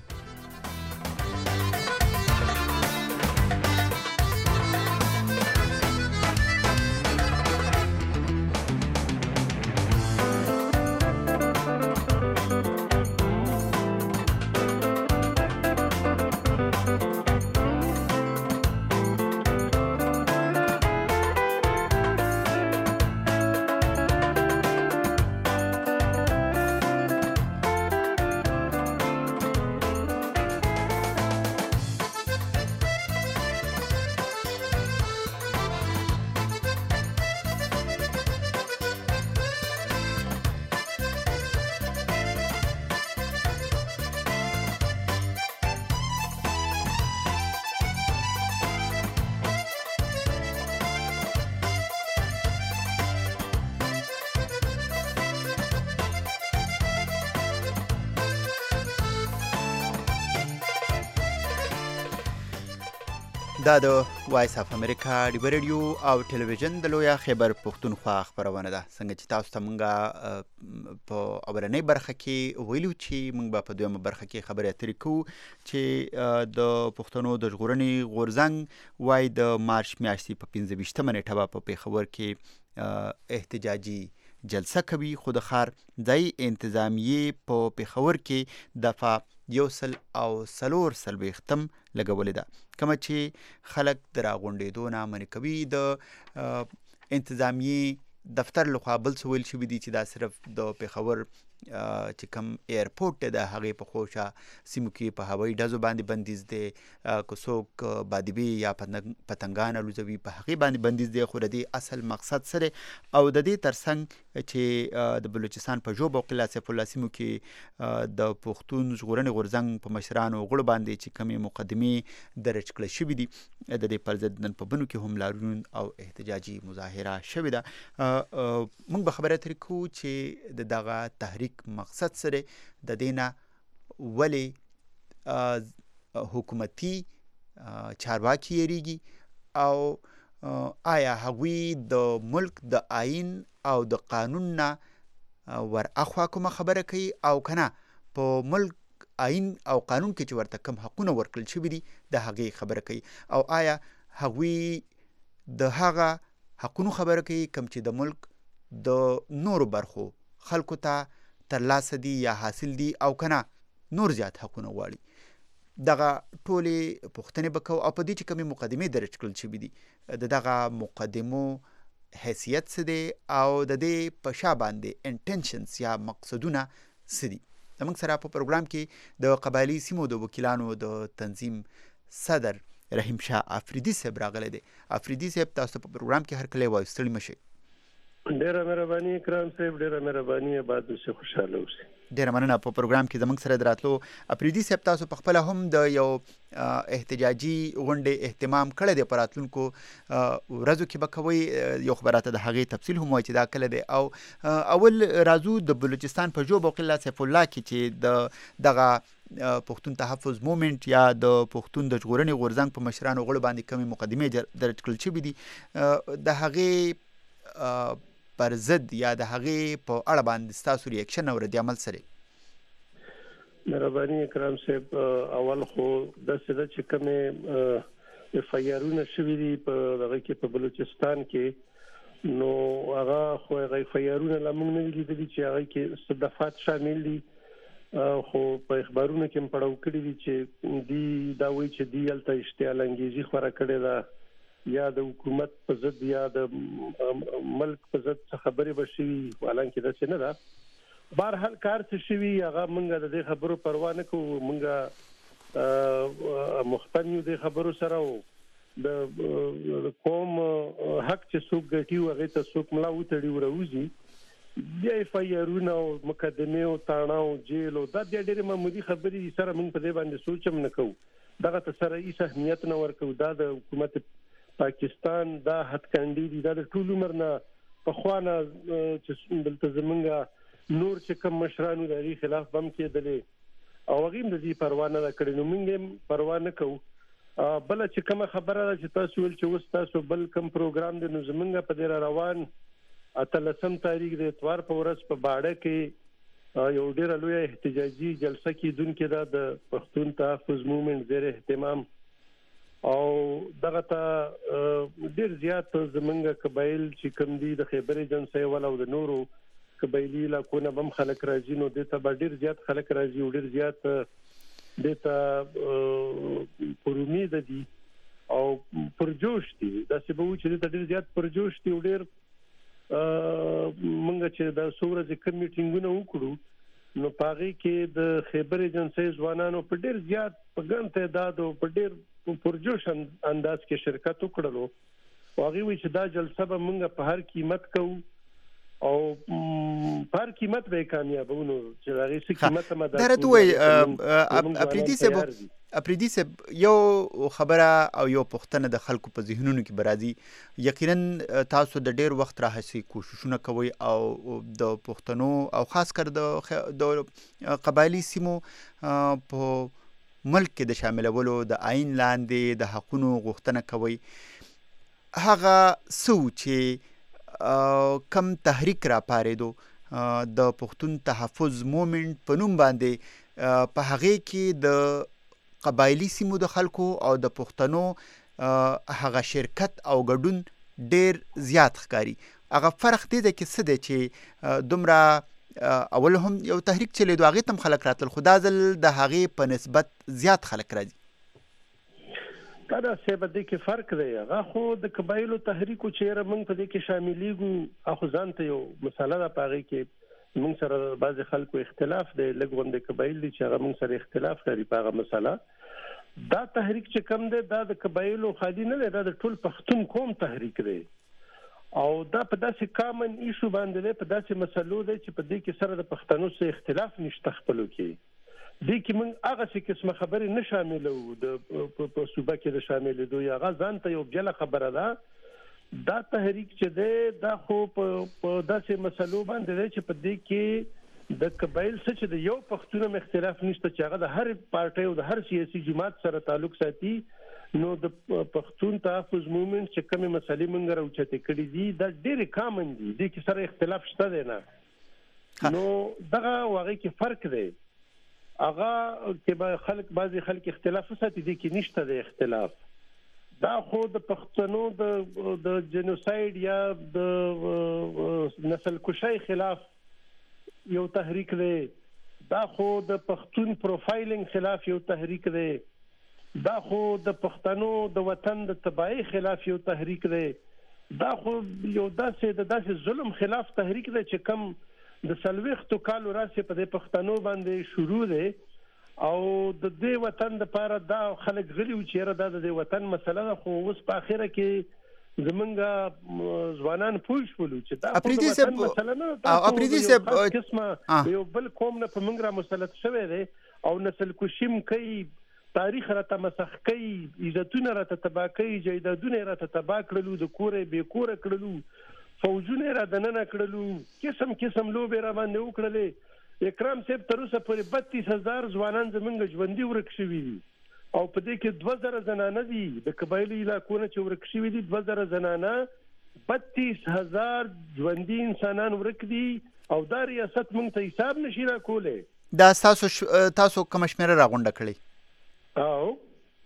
دا د وایس اف امریکا ډیوا ریډیو او ټلویزیون د لویا خیبر پښتونخوا خبرونه ده. څنګه چې تاسو ته مونږه په اولنۍ برخه کې ویلو چې مونږ به په دویمه برخه کې خبرې اترې کوو چې د پښتنو د ژغورنې غورځنګ وایي د مارچ میاشتې په پنځه ویشتمه نیټه به په پېښور کې احتجاجي جلسه کوي، خو د ښار ځایي انتظامیې په پېښور کې دفعه یو سل او څلور څلوېښتم لګولې ده، کومه چې خلک د راغونډېدو نه منع کوي. د انتظامیې دفتر لخوا بل څه ویل شوي دي چې دا صرف د پېښور چې کوم ایرپورټ دی د هغې په خوشه سیمو کې په هوایي ډزو باندې بندیز دی، که څوک بادبي یا پتنګان الوزوي په هغې باندې بندیز دی. خو د دې اصل مقصد څه دی او د دې ترڅنګ چې د بلوچستان په ژوب او قلعه سیف الله سیمو کې د پښتون ژغورنې غورځنګ په مشرانو غړو باندې چې کومې مقدمې درج کړل شوي دي، د دې پر ضد نن په بنو کې هم لاریون او احتجاجي مظاهره شوې ده. موږ به خبره ترې کوو چې د دغه تحریک مقصد څه دی، د دې نه ولې حکومتي چارواکي یریږي او آیا هغوی د ملک د آئین او د قانون نه ور اخوا کومه خبره کوي او که نه په ملک آئین او قانون کې چې ورته کوم حقونه ورکړل شوي دي د هغې خبره کوي، او آیا هغوی د هغه حقونو خبره کوي کوم چې د ملک د نورو برخو خلکو ته ترلاسه دي یا حاصل دي او که نه نور زیات حقونه غواړي. دغه ټولې پوښتنې به کوو او په دې چې کومې مقدمې درج کړل شوي دي د دغه مقدمو حیثیت څه دی او د دې په شا باندې انټنشنز یا مقصدونه څه دي. زموږ سره په پروګرام کې د قبایلي سیمو د وکیلانو د تنظیم صدر رحیم شاه افریدي صاحب راغلی دی. افریدي صاحب تاسو په پروګرام کې هر کله وایو، ستړي مشئ. ډیره مهرباني اکرام صاحب، ډیره مهرباني، آباد اوسئ، خوشحاله اوسئ. ډیره مننه. په پروګرام کې زموږ سره د راتلو. افریدي صاحب تاسو په خپله هم د یو احتجاجي غونډې اهتمام کړی دی په راتلونکو ورځو کې به کوئ، یو خو به راته د هغې تفصیل هم وایي چې دا کله دی. او اول راځو د بلوچستان په ژوب او قلعه سیف الله کې چې د دغه پښتون تحفظ مومنټ یا د پښتون د ژغورنې غورځنګ په مشرانو غړو باندې کومې مقدمې درج کړل شوي دي، د هغې پر ضد یا د هغې په اړه باندې ستاسو ریاکشن او رد عمل سره؟ مهرباني اکرام صاحب، اول خو داسې ده چې کومې اف آی آرونه شوي دي په دغه کې په بلوچستان کې، نو هغه خو هغه اف آی آرونه لا موږ نه لیدلي چې هغه کې څه دفعات شامل دي، خو په اخبارونو کې هم پړاو کړي دي چې دی دا وایي چې دی هلته اشتعال انګیزي خوره کړې ده یا د حکومت په ضد یا د ملک په ضد څه خبرې به شوي، حالانکې داسې نه ده. بهرحال کار څه شوي هغه موږ د دې خبرو پروا نه کوو، موږ مختن یو د خبرو سره، او د قوم حق چې څوک ګټي و هغې ته څوک ملا وتړي و راوځي، بیا اف آی آرونه او مقدمې او تاڼه او جیل او دا بیا ډېرې معمولي خبرې دي، سره موږ په دې باندې سوچ هم نه کوو، دغه ته سره هېڅ اهمیت نه ورکوو. دا د حکومت پاکستان دا هتکندې دي، دا د ټول عمر نه پخوا نه چې دلته زمونږ نور چې کوم مشرانو د هغې خلاف بم کېدلې او هغې هم د دې پروا نه ده کړې، نو موږ هم پروا نه کوو. بله چې کومه خبره ده چې تاسو ویل چې اوس تاسو بل کوم پروګرام دی، نو زمونږ په دې را روان اتلسم تاریخ د اتوار په ورځ په باړه کې یو ډېره لویه احتجاجي جلسه کېدونکې ده د پښتون تحفظ مومنټ زیر اهتمام، او دغه ته ډېر زیات زمونږ قبایل چې کوم دي د خیبر ایجنسۍ ول او د نورو قبایلي علاقو نه به هم خلک راځي، نو دې ته به ډېر زیات خلک راځي او ډېر زیات دې ته پر امید دي او پرجوش دي. داسې به وي چې دې ته ډېر زیات پرجوش دي او ډېر موږ چې دا څو ورځې کوم میټینګونه وکړو نو په هغې کې د خیبر ایجنسۍ ځوانانو په ډېر زیات په ګڼ تعداد او په ډېر پرجوش انداز کې شرکت وکړلو، او هغې وایي چې دا جلسه به موږ په هر قیمت کوو او په هر قیمت به یې کامیابو، نو چې د هغې څه قیمت هم ادا درته ووایي. افریدي صاحب افریدي صاحب یو خبره او یو پوښتنه د خلکو په ذهنونو کې به راځي، یقینا تاسو د ډېر وخت راهیسې کوششونه کوئ او د پښتنو او خاص کر د قبایلي سیمو په ملک کې د شاملولو د آئین لاندې د حقونو غوښتنه کوئ. هغه څه چې کم تحریک راپارېدو د پښتون تحفظ مومنټ په نوم باندې، په هغې کې د قبایلي سیمو د خلکو او د پښتنو هغه شرکت او ګډون ډېر زیات ښکاري. هغه فرق دې ده کې څه دی چې دومره اول هم یو تحریک چلېدو هغې ته هم خلک راتلل، خو دا ځل د هغې په نسبت زیات خلک راځي. دا داسې به دې کې فرق دی، هغه خو د قبایلو تحریکو چې یاره موږ په دې کې شاملېږو، هغه خو ځان ته یو مسله ده، په هغې کې موږ سره بعض خلکو اختلاف دی، لږ غونډې قبایل دي چې هغه موږ سره اختلاف لري په هغه مسله. دا تحریک چې کوم دی دا د قبایلو خالي نه دی، دا د ټول پښتون قوم تحریک دی او دا په داسې کامن ایشو باندې دی، په داسې مسلو دی چې په دې کې سره د پښتنو سره اختلاف نشته خپلو کې. دې کې موږ هغه څه قسمه خبرې نه شاملو د په صوبه کې د شاملېدو یا هغه ځان ته یو بله خبره ده. دا تحریک چې دی دا خو په داسې مسلو باندې دی چې په دې کې د قبایل څه چې د یو پښتون هم اختلاف نشته چې هغه د هر پارټۍ او د هر سیاسي جماعت سره تعلق ساتي. نو د پښتون تحفظ موومنټ چې کومې مسلې موږ راوچتې کړي دي دا ډېرې کامن دي، دې کې سره اختلاف شته دی نه. نو دغه هغې کې فرق دی، هغه کې به خلک بعضې خلک اختلاف وساتي، دې کې نشته دی اختلاف. دا خو د پښتنو د د جنوساید یا د نسل کشۍ خلاف یو تحریک دی، دا خو د پښتون پروفایلینګ خلاف یو تحریک دی، دا خو د پښتنو د وطن د تباہی خلاف یو تحریک دی، دا خو یو داسې د داسې ظلم خلاف تحریک دی چې کم د څلوېښتو کالو راسې په دې پښتنو باندې شروع دی او د دې وطن دپاره دا خلک غلي وو چې یاره دا د دې وطن مسله ده. خو اوس په اخره کې زمونږ ځوانان پوه شولو چې دا خو د وطن مسله نه ده، دا خو یو قسمه یو بل قوم نه په موږ را مسلط شوی دی او نسل کشیم کوي، تاریخ راته مسخ کوي، عزتونه راته تباه کوي، جایدادونه یې راته تباه کړلو، د کوره بې کوره کړلو، فوجونه یې را دننه کړلو، قسم قسم لوبې را باندې وکړلې. اکرام صاحب تر اوسه پورې بتیس هزار ځوانان زمونږ ژوندي ورک شوي دي او په دې کې دوه زره زنانه دي د قبایلي علاقو نه چې ورک شوي دي، دوه زره زنانه، بتیس هزار ژوندي انسانان ورک دي او دا ریاست موږ ته حساب نشي راکولی. دا تاسو تاسو کومه شمېره راغونډه کړې؟ او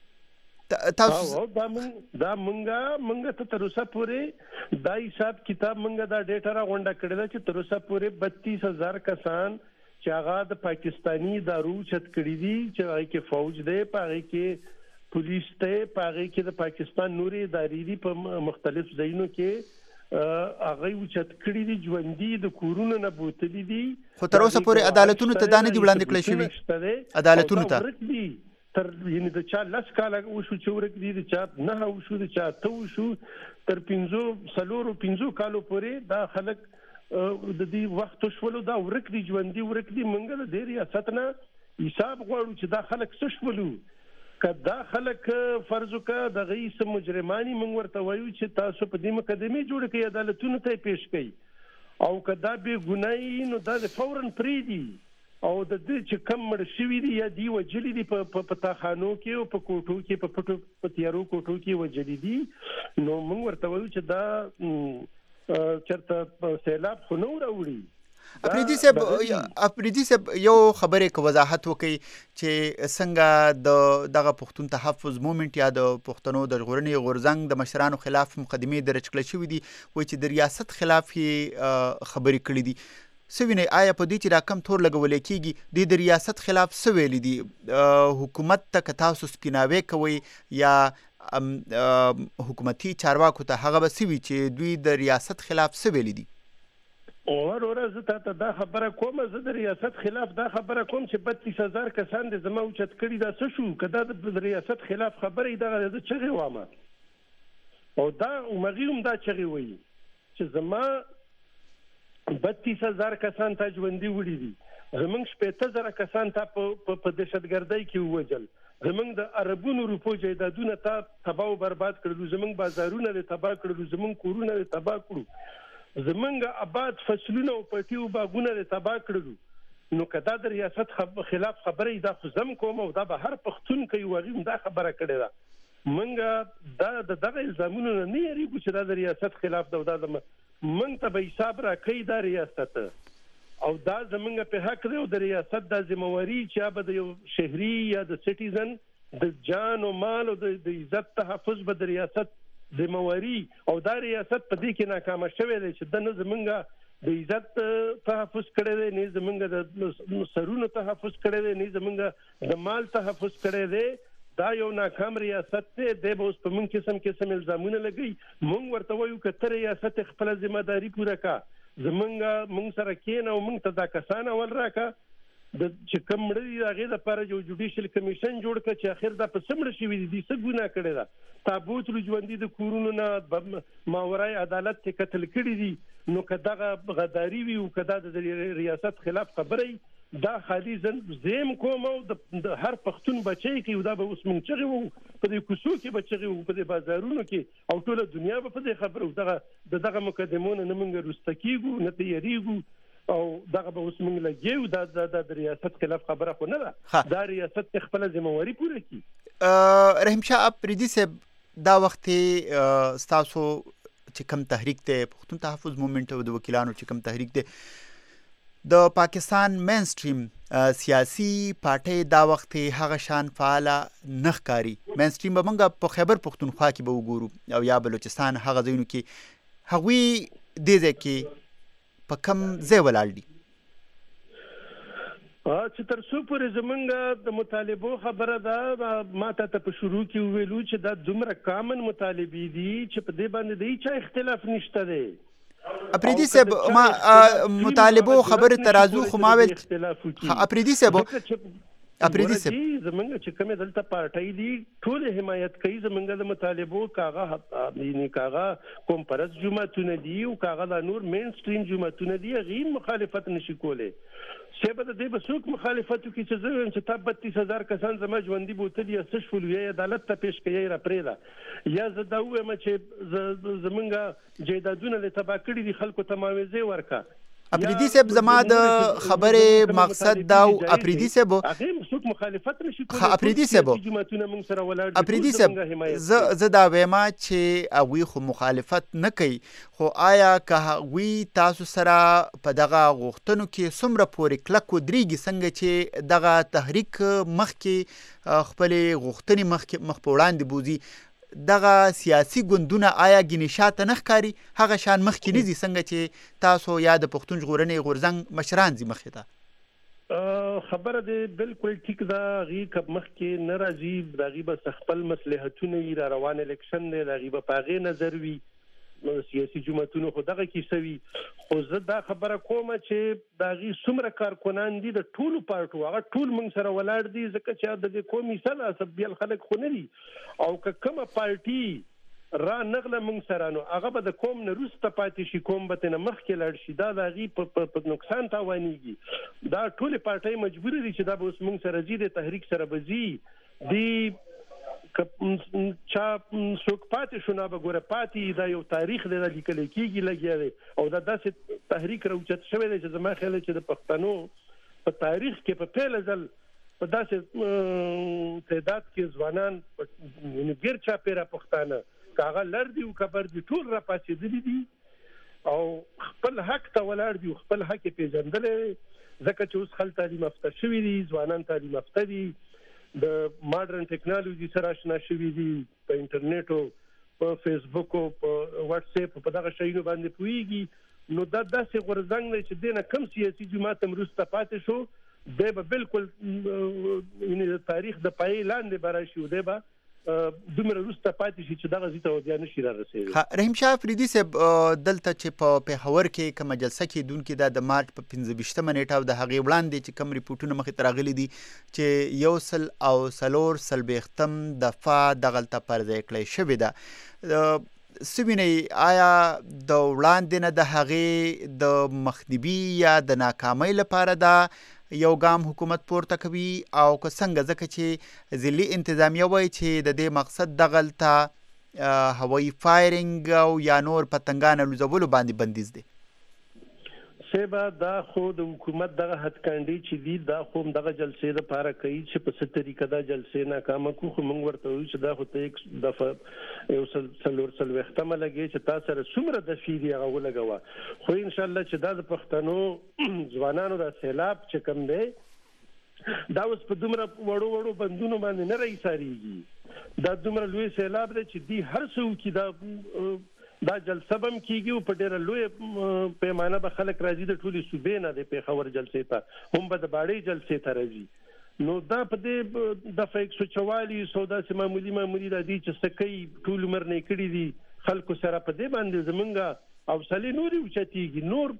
تاسو دا مونږ دا مونږه مونږ ته تر اوسه پورې دا حساب کتاب مونږه دا ډیټا راغونډه کړې ده چې تر اوسه پورې بتیس هزار کسان چې هغه د پاکستاني دارو چت کړي دي، چې هغه کې فوج دی، په هغه کې پولیس دی، په هغه کې د پاکستان نورې ادارې دي، په مختلف ځایونو کې هغه اوچت کړي دي، ژوندي د کورونو نه بوتلي دي. خو تر اوسه پورې عدالتونو ته دا نه دي وړاندې کړی شوي؟ عدالتونو ته تر یعنی د چا لس کاله وشو چې ورک دي، د چا نهه وشو، د چا اته وشو، تر پنځو څلورو پنځو کالو پورې دا خلک د دې وخت شولو، دا ورک دي، ژوندي ورک دي. موږ د دې ریاست نه حساب غواړو چې دا خلک څه شولو. که دا خلک فرض وکړه دغه یې څه مجرماني، موږ ورته وایو چې تاسو په دې مقدمې جوړې کړئ، عدالتونو ته یې پیش کړئ، او که دا بې ګناه نو دا د فوراً پرېږدي او د دې چې کم مړ شوي دي یا دي وجلي دي په پتاخانو کې او په کوټو کې په پټو په تیارو کوټو کې وجلي دي، نو موږ ورته وایو چې دا چرته سیلاب خو نه راوړي. افریدي صاحب افریدي صاحب یو خبرې که وضاحت وکړي چې څنګه د دغه پښتون تحفظ موومنټ یا د پښتنو د ژغورنې غورځنګ د مشرانو خلاف مقدمې درج کړل شوي دي، وایي چې د ریاست خلاف یې خبرې کړي دي. څه وینئ آیا په دې چې دا کم تور لګولی کېږي د د ریاست خلاف څه ویلي دي؟ حکومت ته که تاسو سپیناوی کوئ یا حکومتي چارواکو ته هغه به څه وي چې دوی د ریاست خلاف څه ویلي دي؟ عمر وروره زه تا ته دا خبره کوم، زه د ریاست خلاف دا خبره کوم چې بتیس هزار کسان د زما اوچت کړي، دا څه شو؟ که دا د ریاست خلاف خبره وي دغه زه چغې وامه او دا همغې هم دا چغې وایي چې زما بتیس هزار کسان تا ژوندي وړي دي، زمونږ شپېته زره کسان تا په دهشتګردۍ کې ووجل، زمونږ د عربونو روپو جایدادونه تا تباه و برباد کړلو، زمونږ بازارونه دې تباه کړلو، زمونږ کورونه دې تباه کړو، زمونږ آباد فصلونه او پټي او باغونه دې تباه کړلو. نو که دا د ریاست خلاف خبره دا خو زم کوم او دا به هر پښتون کوي، هغې هم دا خبره کړې ده. موږ دا د دغه الزامونو نه نه یېرېږو چې دا د ریاست خلاف ده او دا د موږ ته به حساب راکوي دا ریاست او دا زمونږ په حق دی او د ریاست دا ذمواري چې به د یو شهري یا د سټیزن د جان او مال او د عزت تحفظ به د ریاست ذمواري او دا ریاست په دې کې ناکامه شوی دی چې د نه زمونږ د عزت تحفظ کړی دی، نه زمونږ د سرونو تحفظ کړی دی، نه زمونږ د مال تحفظ کړی دی. دا یو ناکام ریاست دی، دی به اوس په موږ قسم قسم الزامونه لګوي. موږ ورته وایو که ته ریاست خپله ذمهداري پوره کړه، زمونږ مونږ سره کېنه او مونږ ته دا کسان اول راکړه د چې کوم مړه دي د هغې دپاره یو جوډیشل کمیشن جوړ کړه چې اخر دا په څه مړه شوي دي دوی څه ګناه کړې ده تابوت لو ژوندي د کورونو نه ماورای عدالت ته قتل کړي دي نو که دغه غداري وي او که دا د ریاست خلاف خبره دا خالي زم کوم او د هر پښتون بچی کې دا به اوس مونږ چغې وو په دې کوڅو کې به چغې وو په دې بازارونو کې او ټوله دنیا به په دې خبره دغه د دغه مقدمونه نه مونږ وروسته کېږو نه تیارېږو او دغه به اوس موږ لګیو دا د ریاست خلاف خبره خو نه ده دا ریاست خپل ذمہواری پوره کړي. رحیم شاه اپریدي صاحب دا وخت ستاسو چې کوم تحریک ته پښتون تحفظ موومنټ او د وکیلانو چې کوم تحریک ته د پاکستان مین سټریم سیاسي پارټي دا وخت هغه شان فعال نه ښکاري. مین سټریم به موږ په خیبر پښتونخوا کې به وګورو او یا بلوچستان هغه ځایونو کې هغوی دې ځای کې په کم ځای ولاړ دي چې تر څو پورې زمونږ د مطالبو خبره ده ما ته په شروع کې ویلو چې دا دومره کامن مطالبې دي چې په دې باندې د هیڅ اختلاف نشته دی. اپریدي صاحب ما مطالبو خبره ترازو خو ما ویل اپریدي صاحب اپریدي صاحب زمونږ چې کومه دلته پارټۍ دي ټول حمایت کوي زمونږ د مطالبو کاغه یعنی کاغه کوم پرز جماعتونه دي او کاغه د نور مین سټریم جماعتونه دي غیر مخالفت نشي کوله سبب د دې بسوک مخالفتو کې چې زه چې تا بتیس هزار کسان زما ژوندۍ بوتل یا څه شول یا عدالت ته پیش کړي را پرېدا یا زه دا وایم چې زمونږ جیدادونه له تبا کړي دي خلکو ته معاوضه ورکا. اپریدي صاحب زما د خبرې مقصد دا او اپریدي صاحب هغه څوک مخالفت نشي کولی اپریدي صاحب جماعتونه موږ سره ولاړ اپریدي صاحب ز زه دا وایم چې هغوی خو مخالفت نه کوي خو آیا که هغوی تاسو سره په دغه غوښتنو کې څومره پورې کلک ودرېږي څنګه چې دغه تحریک مخکې خپلې غوښتنې مخکې مخ په وړاندې بوځي دغه سیاسي ګوندونه آیا ګینې شاته نه ښکاري هغه شان مخکې نه ځي څنګه چې تاسو یا د پښتون ژغورنې غورځنګ مشران ځي مخې ته خبره دې بالکل ټیک ده هغې که مخکې نه راځي د هغې به خپل مصلحتونه وي را روان الیکشن دی د هغې به په هغې نظر وي سیاسي جماعتونو خو دغه کیسه وي خو زه دا خبره کومه چې د هغې څومره کارکنان دي د ټولو پارټو هغه ټول موږ سره ولاړ دي ځکه چې د دې قوم حصه ده سبیل خلک خو نه دي او که کومه پارټي را نغله موږ سره نو هغه به د قوم نه وروسته پاتې شي قوم به ترې مخکې لاړ شي دا د هغې په نقصان تاوانېږي دا ټولې پارټۍ مجبوره دي چې دا به اوس موږ سره ځي د تحریک سره به ځي د چا څوک پاتې شو نه به ګوره پاتې دا یو تاریخ دی دا لیکلی کېږي لګیا دی او دا داسې تحریک راوچت شوی دی چې زما خیال دی چې د پښتنو په تاریخ کې په پیله ځل په داسې تعداد کې ځوانان یعنې ګیر چاپېره پښتانه که هغه لر دي او کبر دي ټول را پاڅېدلي دي او خپل حق ته ولاړ دي او خپل حق یې پېژندلی دی ځکه چې اوس خلک تعلیم یافته شوي دي ځوانان تعلیم یافته دي د ماډرن ټیکنالوژي سره آشنا شوي دي په انټرنیټو په فیسبوک او په واټس اپ په دغه شیانو باندې پوهېږي نو دا داسې غورځنګ دی چې دی نه کم سیاسي جماعت هم وروسته پاتې شو دی به بالکل یعنې د تاریخ د پایې لاندې به راشي او دی به دومره وروسته پاتې شي چې دغه ځای ته بیا نشي رارسېدلی. رحیم شاه افریدي صاحب دلته چې په پېښور کې کومه جلسه کېدونکې ده د مارچ په پنځه ویشتمه نیټه او د هغې وړاندې چې کوم ریپورټونه مخې ته راغلي دي چې یو سل او څلور څلوېښتم دفعه دغلته پرځای کړی شوې ده څه وینئ آیا د وړاندې نه د هغې د مخنیوي یا د ناکامۍ لپاره ده یو ګام حکومت پورته کوي او که څنګه ځکه چې ضلعي انتظامیه وایي چې د دې مقصد دغلته هوایي فایرنګ او یا نور پتنګان الوځولو باندې بندیز دی سیبا دا خو د حکومت دغه هڅکانډي چې دي دا خو دغه جلسې لپاره کوي چې په څه طریقه دا جلسې ناکامه کړو خو موږ ورته وایو چې دا خو ته یک دفعه یو څلور څلوېښتمه لګې چې تا سره څومره دفعې دي هغه ولګوه خو انشاءالله چې دا د پښتنو ځوانانو دا سیلاب چې کوم دی دا اوس په دومره وړو وړو بندونو باندې نه راایسارېږي دا دومره لوی سیلاب دی چې دوی هر څه وکړي دا دا جلسه به هم کېږي او په ډېره لویه پیمانه به خلک راځي د ټولې صوبې نه د پېښور جلسې ته هم به د باړۍ جلسې ته راځي نو دا په دې دفعه یک سوچوالي سودا چې معمولي معمولي دا دي چې څه کوي ټول عمر نه کړي دي خلکو سره په دې باندې زمونږ حوصلې نورې اوچتېږي، نور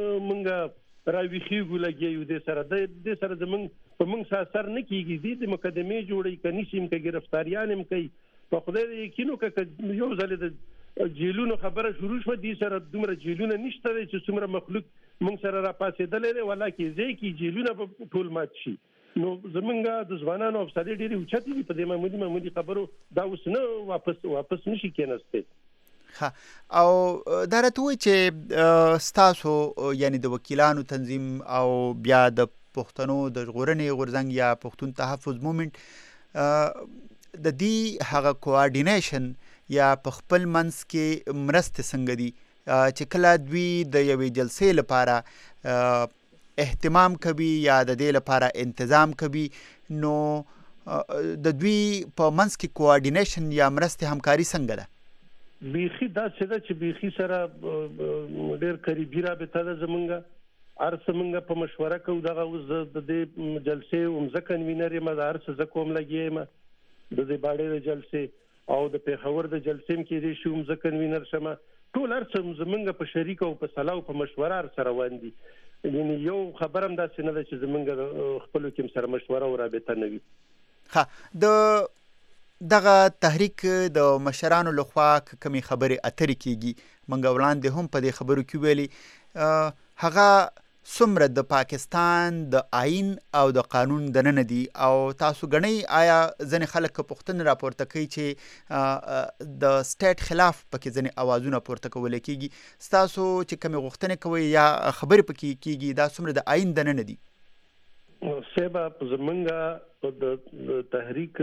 موږ راویښېږو لګېږو دې سره دې سره زموږ په موږ څه اثر نه کېږي. دې د مقدمې جوړوي که نیسي م که ګرفتاریان م کوي. په خدای دې یقین وکړه که یو ځل د جیلونو خبره شروع شوه دې سره دومره جیلونه نشته دی چې څومره مخلوق موږ سره راپاڅېدلی دی، ولا کې ځای کې جیلونه به ټول مات شي. نو زمونږ د ځوانانو حوصلې ډېرې اوچتې دي په دې معمولي معمولي خبرو دا اوس نه واپس واپس نشي کېناستی. ها او دا راته وایي چې ستاسو یعنی د وکیلانو تنظیم او بیا د پښتنو د ژغورنې غورځنګ یا پښتون تحفظ مومنټ د دې هغه کوارډینیشن یا په خپل منځ کې مرستې څنګه دي چې کله دوی د یوې جلسې لپاره اهتمام کوي یا د دې لپاره انتظام کوي، نو د دوی په منځ کې کوارډینیشن یا مرستې همکاري څنګه ده؟ بیخي داسې ده چې بیخي سره ډېر قریبي رابطه ده زمونږ. هر څه مونږ په مشوره کوو. دغه اوس د دې جلسې هم زه کنوینر یم، د هر څه زه کوم لګیا یم د دې باډۍ د جلسې او د پېښور د جلسې هم کېدای شي هم زه کنوینر شم. ټول هر څه زمونږ په شریک او په صلاح او په مشوره هر څه روان دي. یعنې یو خبر هم داسې نه ده چې زمونږ خپلو کې سره مشوره او رابطه نه وي. ها د دغه تحریک د مشرانو لخوا کمی خبرې اترې کیږي، منګه وړاندې هم په دې خبرو کې ویلي هغه څومره د پاکستان د آئین او د قانون دننه دي، او تاسو ګڼئ آیا ځینې خلک پوښتنه راپورته کوي چې د سټیټ خلاف پکې ځینې اوازونه پورته کولی کیږي، ستاسو چې کومې غوښتنې کوئ یا خبرې پکې کیږي دا څومره د آئین دننه دي؟ سیبا زمونږ د تحریک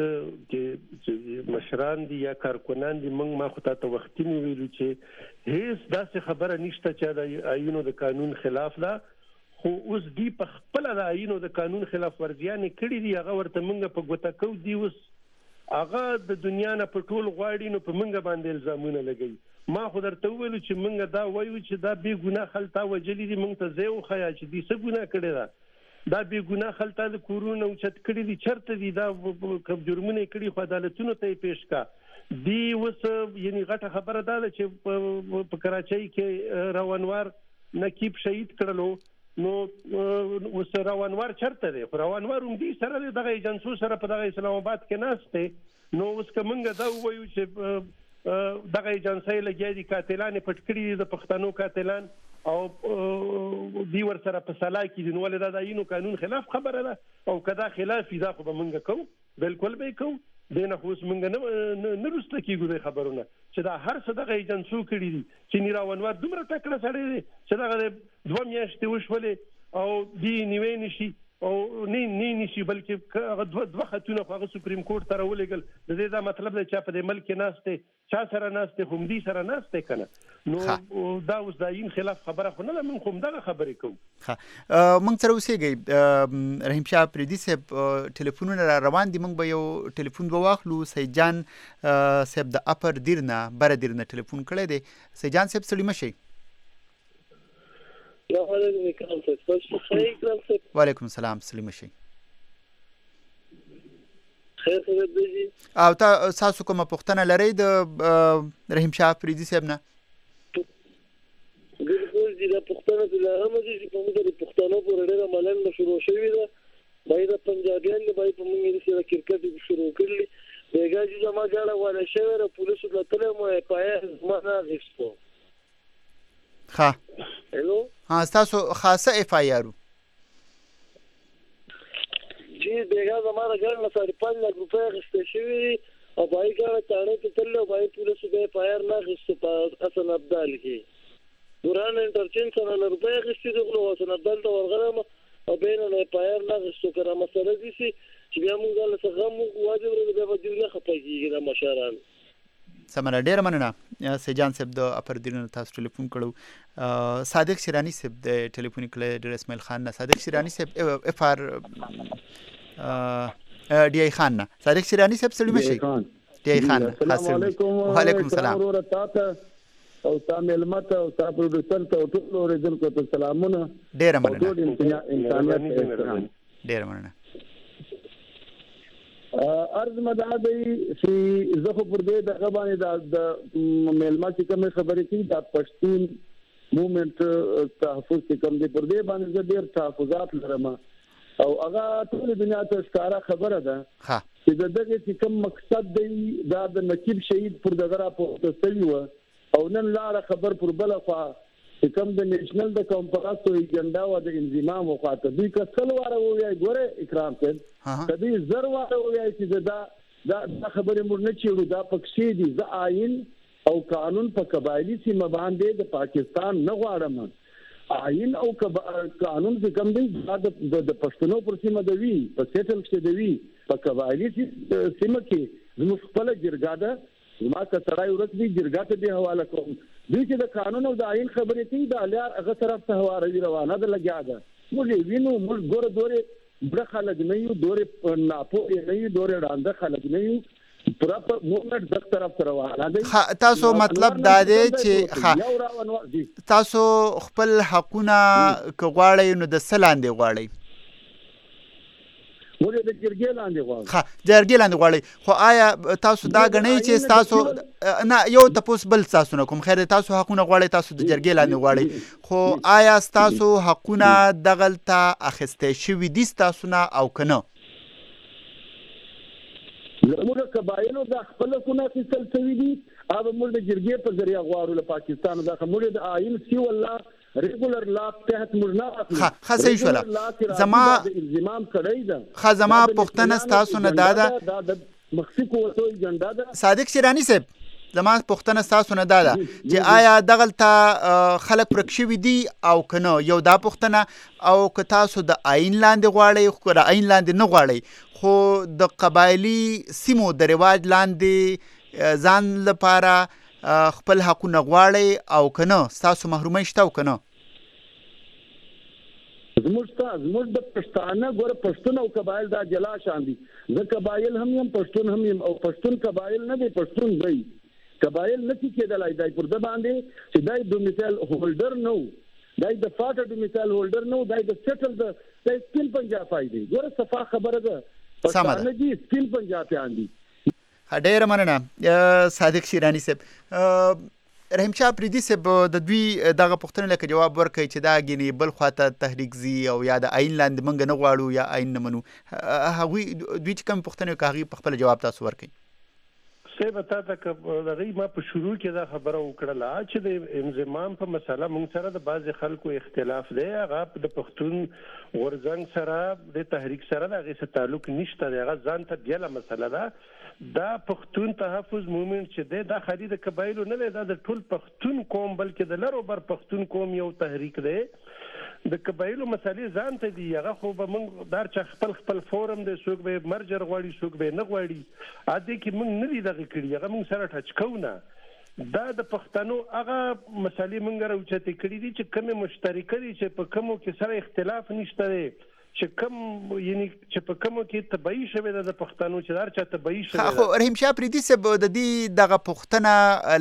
کې مشران دي یا کارکنان دي، موږ ما خو تاته وختي مې ویلو چې هیڅ داسې خبره نشته چې د آئین او د قانون خلاف ده، خو اوس دی په خپل د آئین او د قانون خلاف ورزیانې کړي دي، هغه ورته موږ په ګوته کوو. دی اوس هغه د دنیا نه په ټول غواړي نو په موږ باندې الزامونه لګوي. ما خو درته وویلو چې موږ دا وایو چې دا بې ګناه خلک وژلي دي، موږ ته ځای وښیه چې دوی څه ګناه کړې ده. دا بې ګناه خلک د کورونو اوچت کړي دي، چېرته دي دا جرمونه یې کړي خو عدالتونو ته یې پیش کا. دی اوس یعنې غټه خبره دا ده چې په کراچۍ کې روانوار نقیب شهید کړلو، نو اوس روانوار چېرته دی؟ خو روانوار هم دې سره دی، دغه ایجنسو سره په دغه اسلام آباد کې ناست دی. نو اوس که موږ دا ووایو چې دغه ایجنسۍ لګیا دي قاتلان یې پټ کړي دي د پښتنو قاتلان او دی ور سره په سلا کې دي، نو ولې دا د آئین او قانون خلاف خبره ده؟ او که دا خلاف وي دا خو به موږ کوو، بلکل به یې کوو. دې نه خو اوس موږ نه وروسته کېږو د خبرونه چې دا هر څه دغه ایجنسو کړي دي. چې نیراونوار دومره تکړه سړی دی چې دغه دوه میاشتې وشولې او دی نیوی نشي او نه نه نشي، بلکې هغه دوه خطونه خو هغه سپریم کورټ ته راولېږل. د دې دا مطلب دی چې په دې ملک کې ناست دی، چا سره ناست دی؟ خو همدې سره ناست دی که نه؟ نو دا اوس د آئین خلاف خبره خو نه ده، موږ خو همدغه خبرې کوو. ښه موږ سره اوسېږئ. رحیم شاه اپریدي صاحب ټلیفونونه را روان دي، موږ به یو ټلیفون به واخلو. سید جان صاحب د اپر دیر نه بره دیر نه ټلیفون کړی دی. سید جان صاحب ستړي مه شئ. وعلیکم السلام، سلام شي. او تاسو کومه پوښتنه لرئ د رحیم شاه اپریدي صاحب نه؟ بالکل دي دا پښتنه د لهمه دي چې په موږ د پښتنو پر ډېره ملنډه شروع شوې ده. باید د پنجابیان د باید په موږ سره کرکټ شروع کړلی بیګا چې زما ګاډه والا شوی را پولیسو دلته مو پایا زما نه غوښتو. ها هلو ها تاسو خاصه اف آی آر چې بیګا زما ګاډه نه ساري پنځه لک روپۍ غوښته شوی او باید ګاډه تاړه ته تل او باید پولیسو به پایر نه غوښته په حسن عبدال کې دوران انټرچینج سره نه روپۍ غوښتي دي خو حسن عبدال ته ورغلم او بین نه پایر نه غوښته کړه. مسله دي چې بیا موږ له څنګه موږ واجب لري د وجود نه خپګیږي د مشران. سمره ډیر مننه سجان صاحب د اپر دین تاسو ټلیفون کړو. صادق شیرانی صاحب د ټلیفون کړه ډیر اسماعیل خان نه. صادق شیرانی صاحب اف ار ډی ای خان نه. صادق شیرانی صاحب سړي مشي ډی ای خان. السلام علیکم. وعلیکم السلام. او تاسو ملمت او تاسو پروډوسر ته ټول اوریدونکو ته سلامونه. ډیر مننه. ډیر مننه. ارز مدادي چې زه خو پر دې دغه باندې د ملما چې کومه خبرې کوي د پښتون موومېنټ تحفظ چې کوم دی پر دې باندې زه ډېر تحفظات لرم او هغه ټول دنیا ته ښکارا خبره ده چې د دغه چې کوم مقصد دی دا د نقیب شهید پر دغه راپورته شوی و او نن لاره خبر پر بل خوا چې کوم د نېشنل د کانفرنس او ایجنډا او د انضمام وخاطه دوی کسل واره وایي ګوره اکرام صاحب کدی زر واره وایي چې دا دا خبره موږ نه چیرو دا پکې دي ز آئین او قانون په قبایلی سیمه باندې د پاکستان نه غواړم آئین او قانون چې کوم دی د د پښتنو پر سیمه دی وی په سیټل کې دی وی په قبایلی سیمه کې زموږ خپل جرګه ده ما که سړی ورک دی جرګه ته دی حواله کوم دوی چې د قانون او د آئین خبرې کوي د الیار هغه طرف ته هواره روانه ده لګیا ده موږ وینو موږ ګوره دورې بڑا خلق نه یو دورې ناپو نه یو دورې وړاندې خلق نه یو پراپر موومېنټ د طرف سره وهاله دی تاسو مطلب دا دی چې تاسو خپل حقونه که غواړئ نو د څه لاندې غواړئ موږ د جرګې لاندې غواړو ها جرګې لاندې غواړئ خو آیا تاسو دا ګڼئ چې تاسو نه یو تپوس بل تاسو نه کوم خیر تاسو حقونه غواړئ تاسو د جرګې لاندې غواړئ خو آیا تاسو حقونه دغلته اخیستې شوي دي تاسو نه او که نه زموږ قبایلو د خپل حقونه اخیستل شوي دي هغه موږ د جرګې په ذریعه غواړو له پاکستان څخه موږ د آئین سی والله ریګولر لا تحت موږ نه اخلو ها صحیح شوله زما الزام کړی ده ها زما پوښتنه ستاسو نه دا ده د مکسیکو وته ایجنډا ده صادق شیرانی صاحب زما پوښتنه ستاسو نه دا ده چې آیا دغلته خلک ورک شوي دي او که نه یو دا پوښتنه او که تاسو د آئین لاندې غواړئ خو د آئین لاندې نه غواړئ خو د قبایلي سیمو د رواج لاندې ځان لپاره خپل حقونه غواړئ او که نه ستاسو محرومۍ شته او که نه زموږ ته زموږ د پښتانه ګوره پښتون او قبایل دا جلا شان دي زه قبایل هم یم پښتون هم یم او پښتون قبایل نه دی پښتون دی قبایل نه کېدلای دی پر د باندې چې دای ډومیسایل هولډر نو دای د فاټر ډومیسایل هولډر نو دای د سیټل د سپین پنجابای دی ګوره صفه خبره ده پښتانه دي سپین پنجابیان دي ډېره مننه صادق شیرانی صاحب رحیم شاه پریدي صاحب د دوی دغه پوښتنې لکه جواب ورکړئ چې دا ګینې بل خواته تحریک ځي او یا د آئین لاندې موږ نه غواړو یا آئین نه منو هغوی دوی چې کوم پوښتنې کوي هغې په خپله جواب تاسو ورکړئ صاحب تا ته دغه ما په شروع کې دا خبره وکړله چې د انضمام په مسله موږ سره د بعضې خلکو اختلاف دی هغه د پښتون غورځنګ سره د تحریک سره د هغې سره تعلق نشته دی هغه ځان ته بیله مسله ده دا پښتون تحفظ موومېنټ چې دی دا خالي د قبایلو نه دی دا د ټول پښتون قوم بلکې د لر او بر پښتون قوم یو تحریک دی د قبایلو مسلې ځان ته دي هغه خو به موږ دا هر چا خپل خپل فورم دی څوک به مرجر غواړي څوک به نه غواړي ا دې کې موږ نه دي دغه کړي هغه موږ سره ټچ کوو نه دا د پښتنو هغه مسلې موږ راوچتې کړي دي چې کومې مشترکه دي چې په کومو کې سره اختلاف نشته دی چې کوم یعنی چې په کومو کې تبعی شوی د پښتنو چې هر چا تبعی شوی خو رحیم شاه پریدي صاحب د دې دغه پوښتنه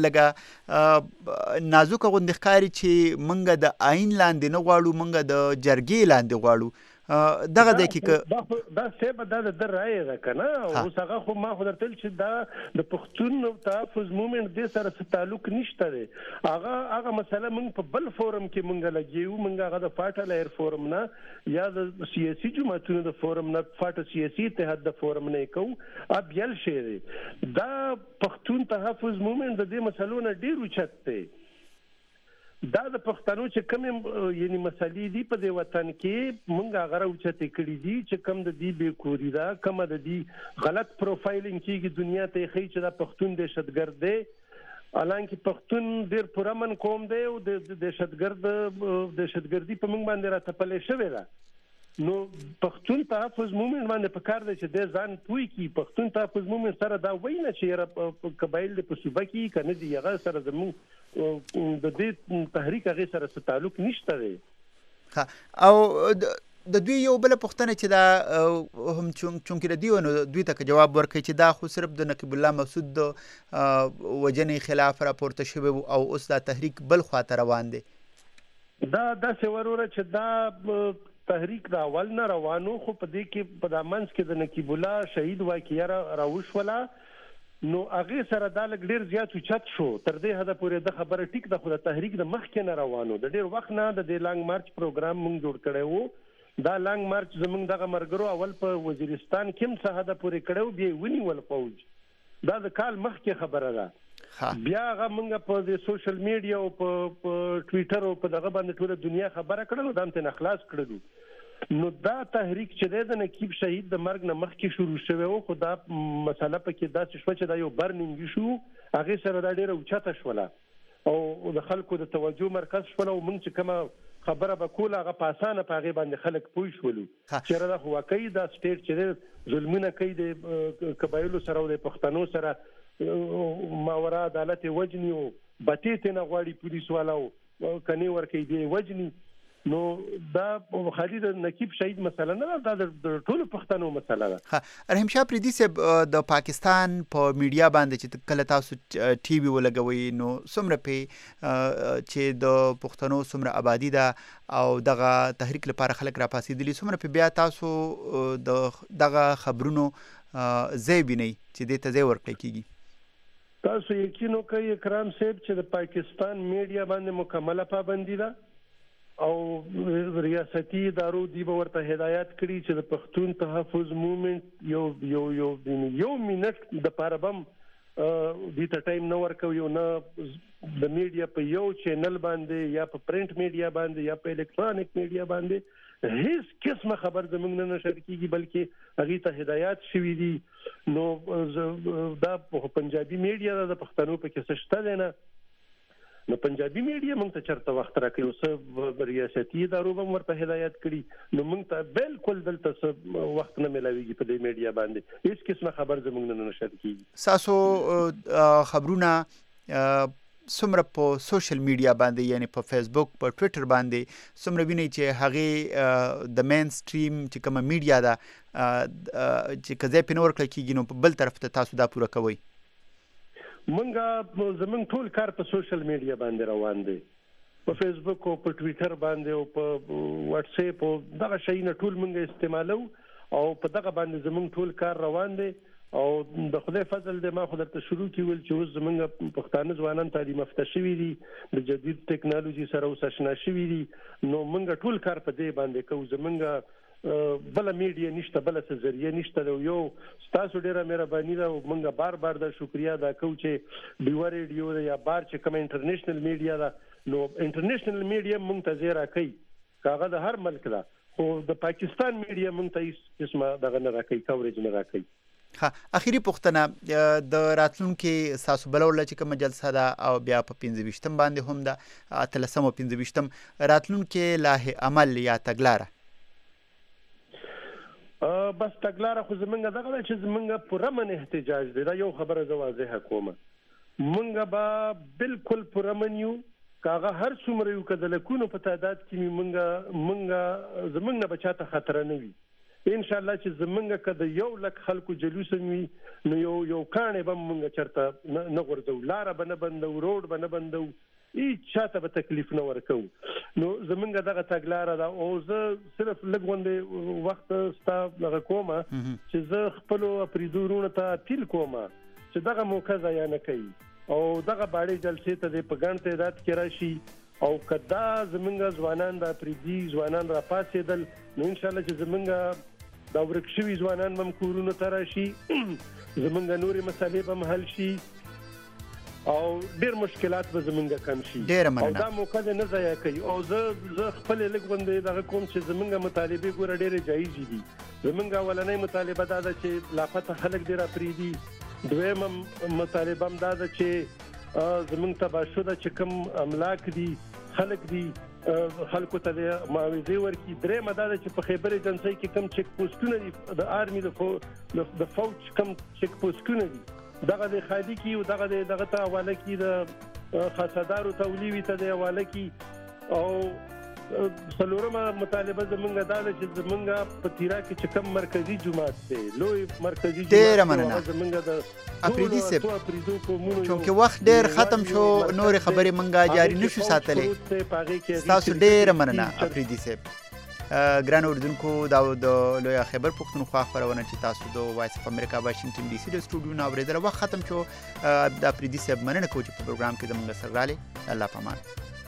لږه نازکه غوندې ښکاري چې موږ د آئین لاندې نه غواړو موږ د جرګې لاندې غواړو دغه دی کې دا صاحب دا د رایې ده که نه اوس هغه خو ما خو درته چې دا د پښتون تحفظ موومېنټ دې سره څه تعلق نشته دی هغه هغه مسله موږ په بل فورم کې موږ لګیو موږ هغه د فاټه لایر فورم نه یا د سیاسي جماعتونو د فورم نه فاټه سیاسي اتحاد د فورم نه کوو اب بیل شی دی دا پښتون تحفظ موومېنټ د دې مسلو نه ډېر اوچت دی دا د پښتنو چې کوم یعنی مسلې دي په دې وطن کې مونږ هغه راوچتې کړي دي چې کوم د دې بې کوري ده کومه د دې غلط پروفایلینګ کېږي دنیا ته یې ښیي چې دا پښتون دهشتګرد دی حالانکه پښتون ډېر پرامن قوم دی او د دهشتګرد دهشتګردي په موږ باندې راتپلې شوې ده نو پښتون تحفظ موومېنټ باندې پکار دی چې د ځان پوي کړي پښتون تحفظ موومېنټ سره دا وایي نه چې قبایل د په صوبه کې که نه دي هغه سره زموږ د دې تحریک هغې سره څه تعلق نشته دی او د دوی یو بله پوښتنه چې دا هم چونکې د دوی نو دوی ته که جواب ورکړي چې دا خو صرف د نقیب الله مسعود د وژنې خلاف راپورته شوی او اوس دا تحریک بل خواته روان دی دا داسې وروره چې دا تحریک د اول نه روانو خو په دې کې په دا منځ کې د نقیب الله شهید واقعه راوشوله نو هغه سره دا لګ ډیر زیات چت شو تر دې حد پورې د خبره ټیک د خو د تحریک د مخ کې نه روانو د ډیر وخت نه د لانګ مارچ پروګرام مونږ جوړ کړی وو دا لانګ مارچ زمونږ دغه مرګرو اول په وزیرستان کې څه حد پورې کړو بیا ونیول فوج دا د کال مخ کې خبره ده بیا هغه مونږ په د سوشل میډیا او په ټویټر او په دغه باندې ټول دنیا خبره کړل دا ته اخلاص کړو نو دا تحریک چې د نقیب شهید د مرګ نه مخکې شروع شوی او خو دا مسله پکې داسې شوه چې دا یو برنینګ شو هغه سره دا ډیره اوچته شوله او د خلکو د توجه مرکز شوله او موږ چې کومه خبره به کوله هغه په اسانه په هغې باندې خلک پوه شولو چېرې دا خو واقعي دا سټیټ چې ظلمونه کوي د قبایلو سره او د پښتنو سره ماورا عدالت یې وجني او بتې ترې نه غواړي پولیس والا او کنې ورکوي دی یې وجني نو دا خالي د نقیب شهید مسله نه دا د ټولو پښتنو مسله ده. رحیم شاه پریدي صاحب د پاکستان په میډیا باندې چې کله تاسو ټي وي ولګوي نو څومره پې چې د پښتنو څومره آبادي ده او دغه تحریک لپاره خلک راپاسېدلي څومره پې بیا تاسو د دغه خبرونو ځای وینئ چې دې ته ځای ورکړی کېږي؟ تاسو یقین وکړئ اکرام صاحب چې د پاکستان میډیا باندې مکمله پابندي ده او ریاستي ادارو دی به ورته هدایت کړي چې د پښتون تحفظ موومنټ یو یو یو یو منټ د پاره بم دې ته ټایم نه ورکوي یو نه د میډیا په یو چینل باندې یا په پرنٹ میډیا باندې یا په الکترونیک میډیا باندې هیڅ قسمه خبر زموږ نه نشر کیږي بلکې هغه ته هدایت شوی دي نو دا په پنجابي میډیا د پښتنو په کې څه شته نه نو پنجابي میډیا موږ ته چرته وخت راکړي او څه ریاستي ادارو به ورته هدایت کړي نو موږ ته بالکل دلته څه وخت نه ملاويږي په دې میډیا باندې هیڅ قسمه خبر زموږ نه نشر کیږي. تاسو خبرونه څومره په سوشل میډیا باندې یعنی په فیسبوک په ټویټر باندې څومره وینئ چې هغې د مین سټریم چې کومه میډیا ده چې که ځای پرې نه ورکړل کېږي نو په بل طرف ته تاسو دا پوره کوئ؟ منګه زمونږ ټول کار په سوشل میډیا باندې روان دی په فیسبوک او په ټویټر باندې او په واتس اپ او دغه شیونه ټول منګه استعمالو او په دغه باندې زمونږ ټول کار روان دی او د خدای فضل دی ما خو درته شروع کیول چې اوس زمونږ پښتانه ځوانان تعلیم یافته شوي دي د جدید ټیکنالوژي سره اوس اشنا شوي دي نو منګه ټول کار په دې باندې کوو زمونږ بل میډیا نشته بل څه ذریعہ نشته یو تاسو ډیره مهرباني ده او موږ بار بار د شکریا ادا کوو چې ډیو ریډیو یا بار چې کوم انټرنیشنل میډیا ده نو انټرنیشنل میډیا موږ ته زیرا کوي کاغه د هر ملک ده خو د پاکستان میډیا موږ ته هیڅ قسمه دغه نه راکوي کوریج نه راکوي. ها اخیری پوښتنه د راتلونکي ساسو بلول چې کوم جلسه ده او بیا په پنځه ویشتم باندې هم ده اتلسم او پنځه ویشتم راتلونکي لاه عمل یا تګلاره بس تګلاره خو زمونږ دغه چې زمونږ پرمن احتجاج دی دا یو خبره زه واضحه کوم مونږ به بالکل پرمن یو کاغه هر څومره یو کده لکونو په تعداد کې مونږ مونږ زمونږ نه بچاته خطر نه وي ان شاء الله چې زمونږ کده یو لک خلکو جلوس وي نو یو یو کانه به مونږ چرته نه غورځو لار به نه بندو روډ به نه بندو هیڅ چاته به تکلیف نه ورکو نو زمونږ دغه تګلاره ده او زه صرف لږ غونډې وخت ستا دغه کومه چې زه خپلو اپریدورونو ته اپیل کوم چې دغه موقع ضایع نه کوي او دغه باړې جلسې ته د په ګڼ تعداد کې راشي او کدا زمونږ ځوانان د اپریدي ځوانان را پاسېدل نو انشاءالله چې زمونږ دا ورک شوي ځوانان به هم کورونو ته راشي زمونږ نورې مسالې به هم حل شي او ډېر مشکلات به زمونږ کم شي او دا موقع نه ضایع کوي او زه زه خپلې لږ غوندې دغه کوم چې زمونږ مطالبې ګوره ډېرې جایزې دي زمونږ اولنۍ مطالبه دا ده چې لاپته خلک دې راپرېږدي دویمه مطالبه هم دا ده چې زمونږ تباشده چې کوم املاک دي خلک دي خلکو ته د معاوضې ورکړي درېیمه دا ده چې په خیبر ایجنسۍ کې کوم چیک پوسټونه دي د آرمي د فوج کوم چیک پوسټونه دي دغه د خالي کی او دغه دغه ته حواله کی د خاصدارو تولیوي ته د حواله کی او څلورمه مطالبه زمونږ دا ده چې زمونږ په تیرا کې چې کوم مرکزی جماعت دی لوی مرکزی جماعت زمونږ د اپریدي سب چونکه وخت ډیر ختم شو نور خبرې مونږه جاری نشو ساتلې تاسو ډیر مننه اپریدي سب ګران اوریدونکو دا د لوی خبر پښتونخوا خبرونه چې تاسو د وایس اف امریکا واشنگټن ډي سي د سټوډیو نه اوریدل وخت ختم شو د پریدي صاحب مننه کوم چې په پروګرام کې زموږ سره رالی الله پامان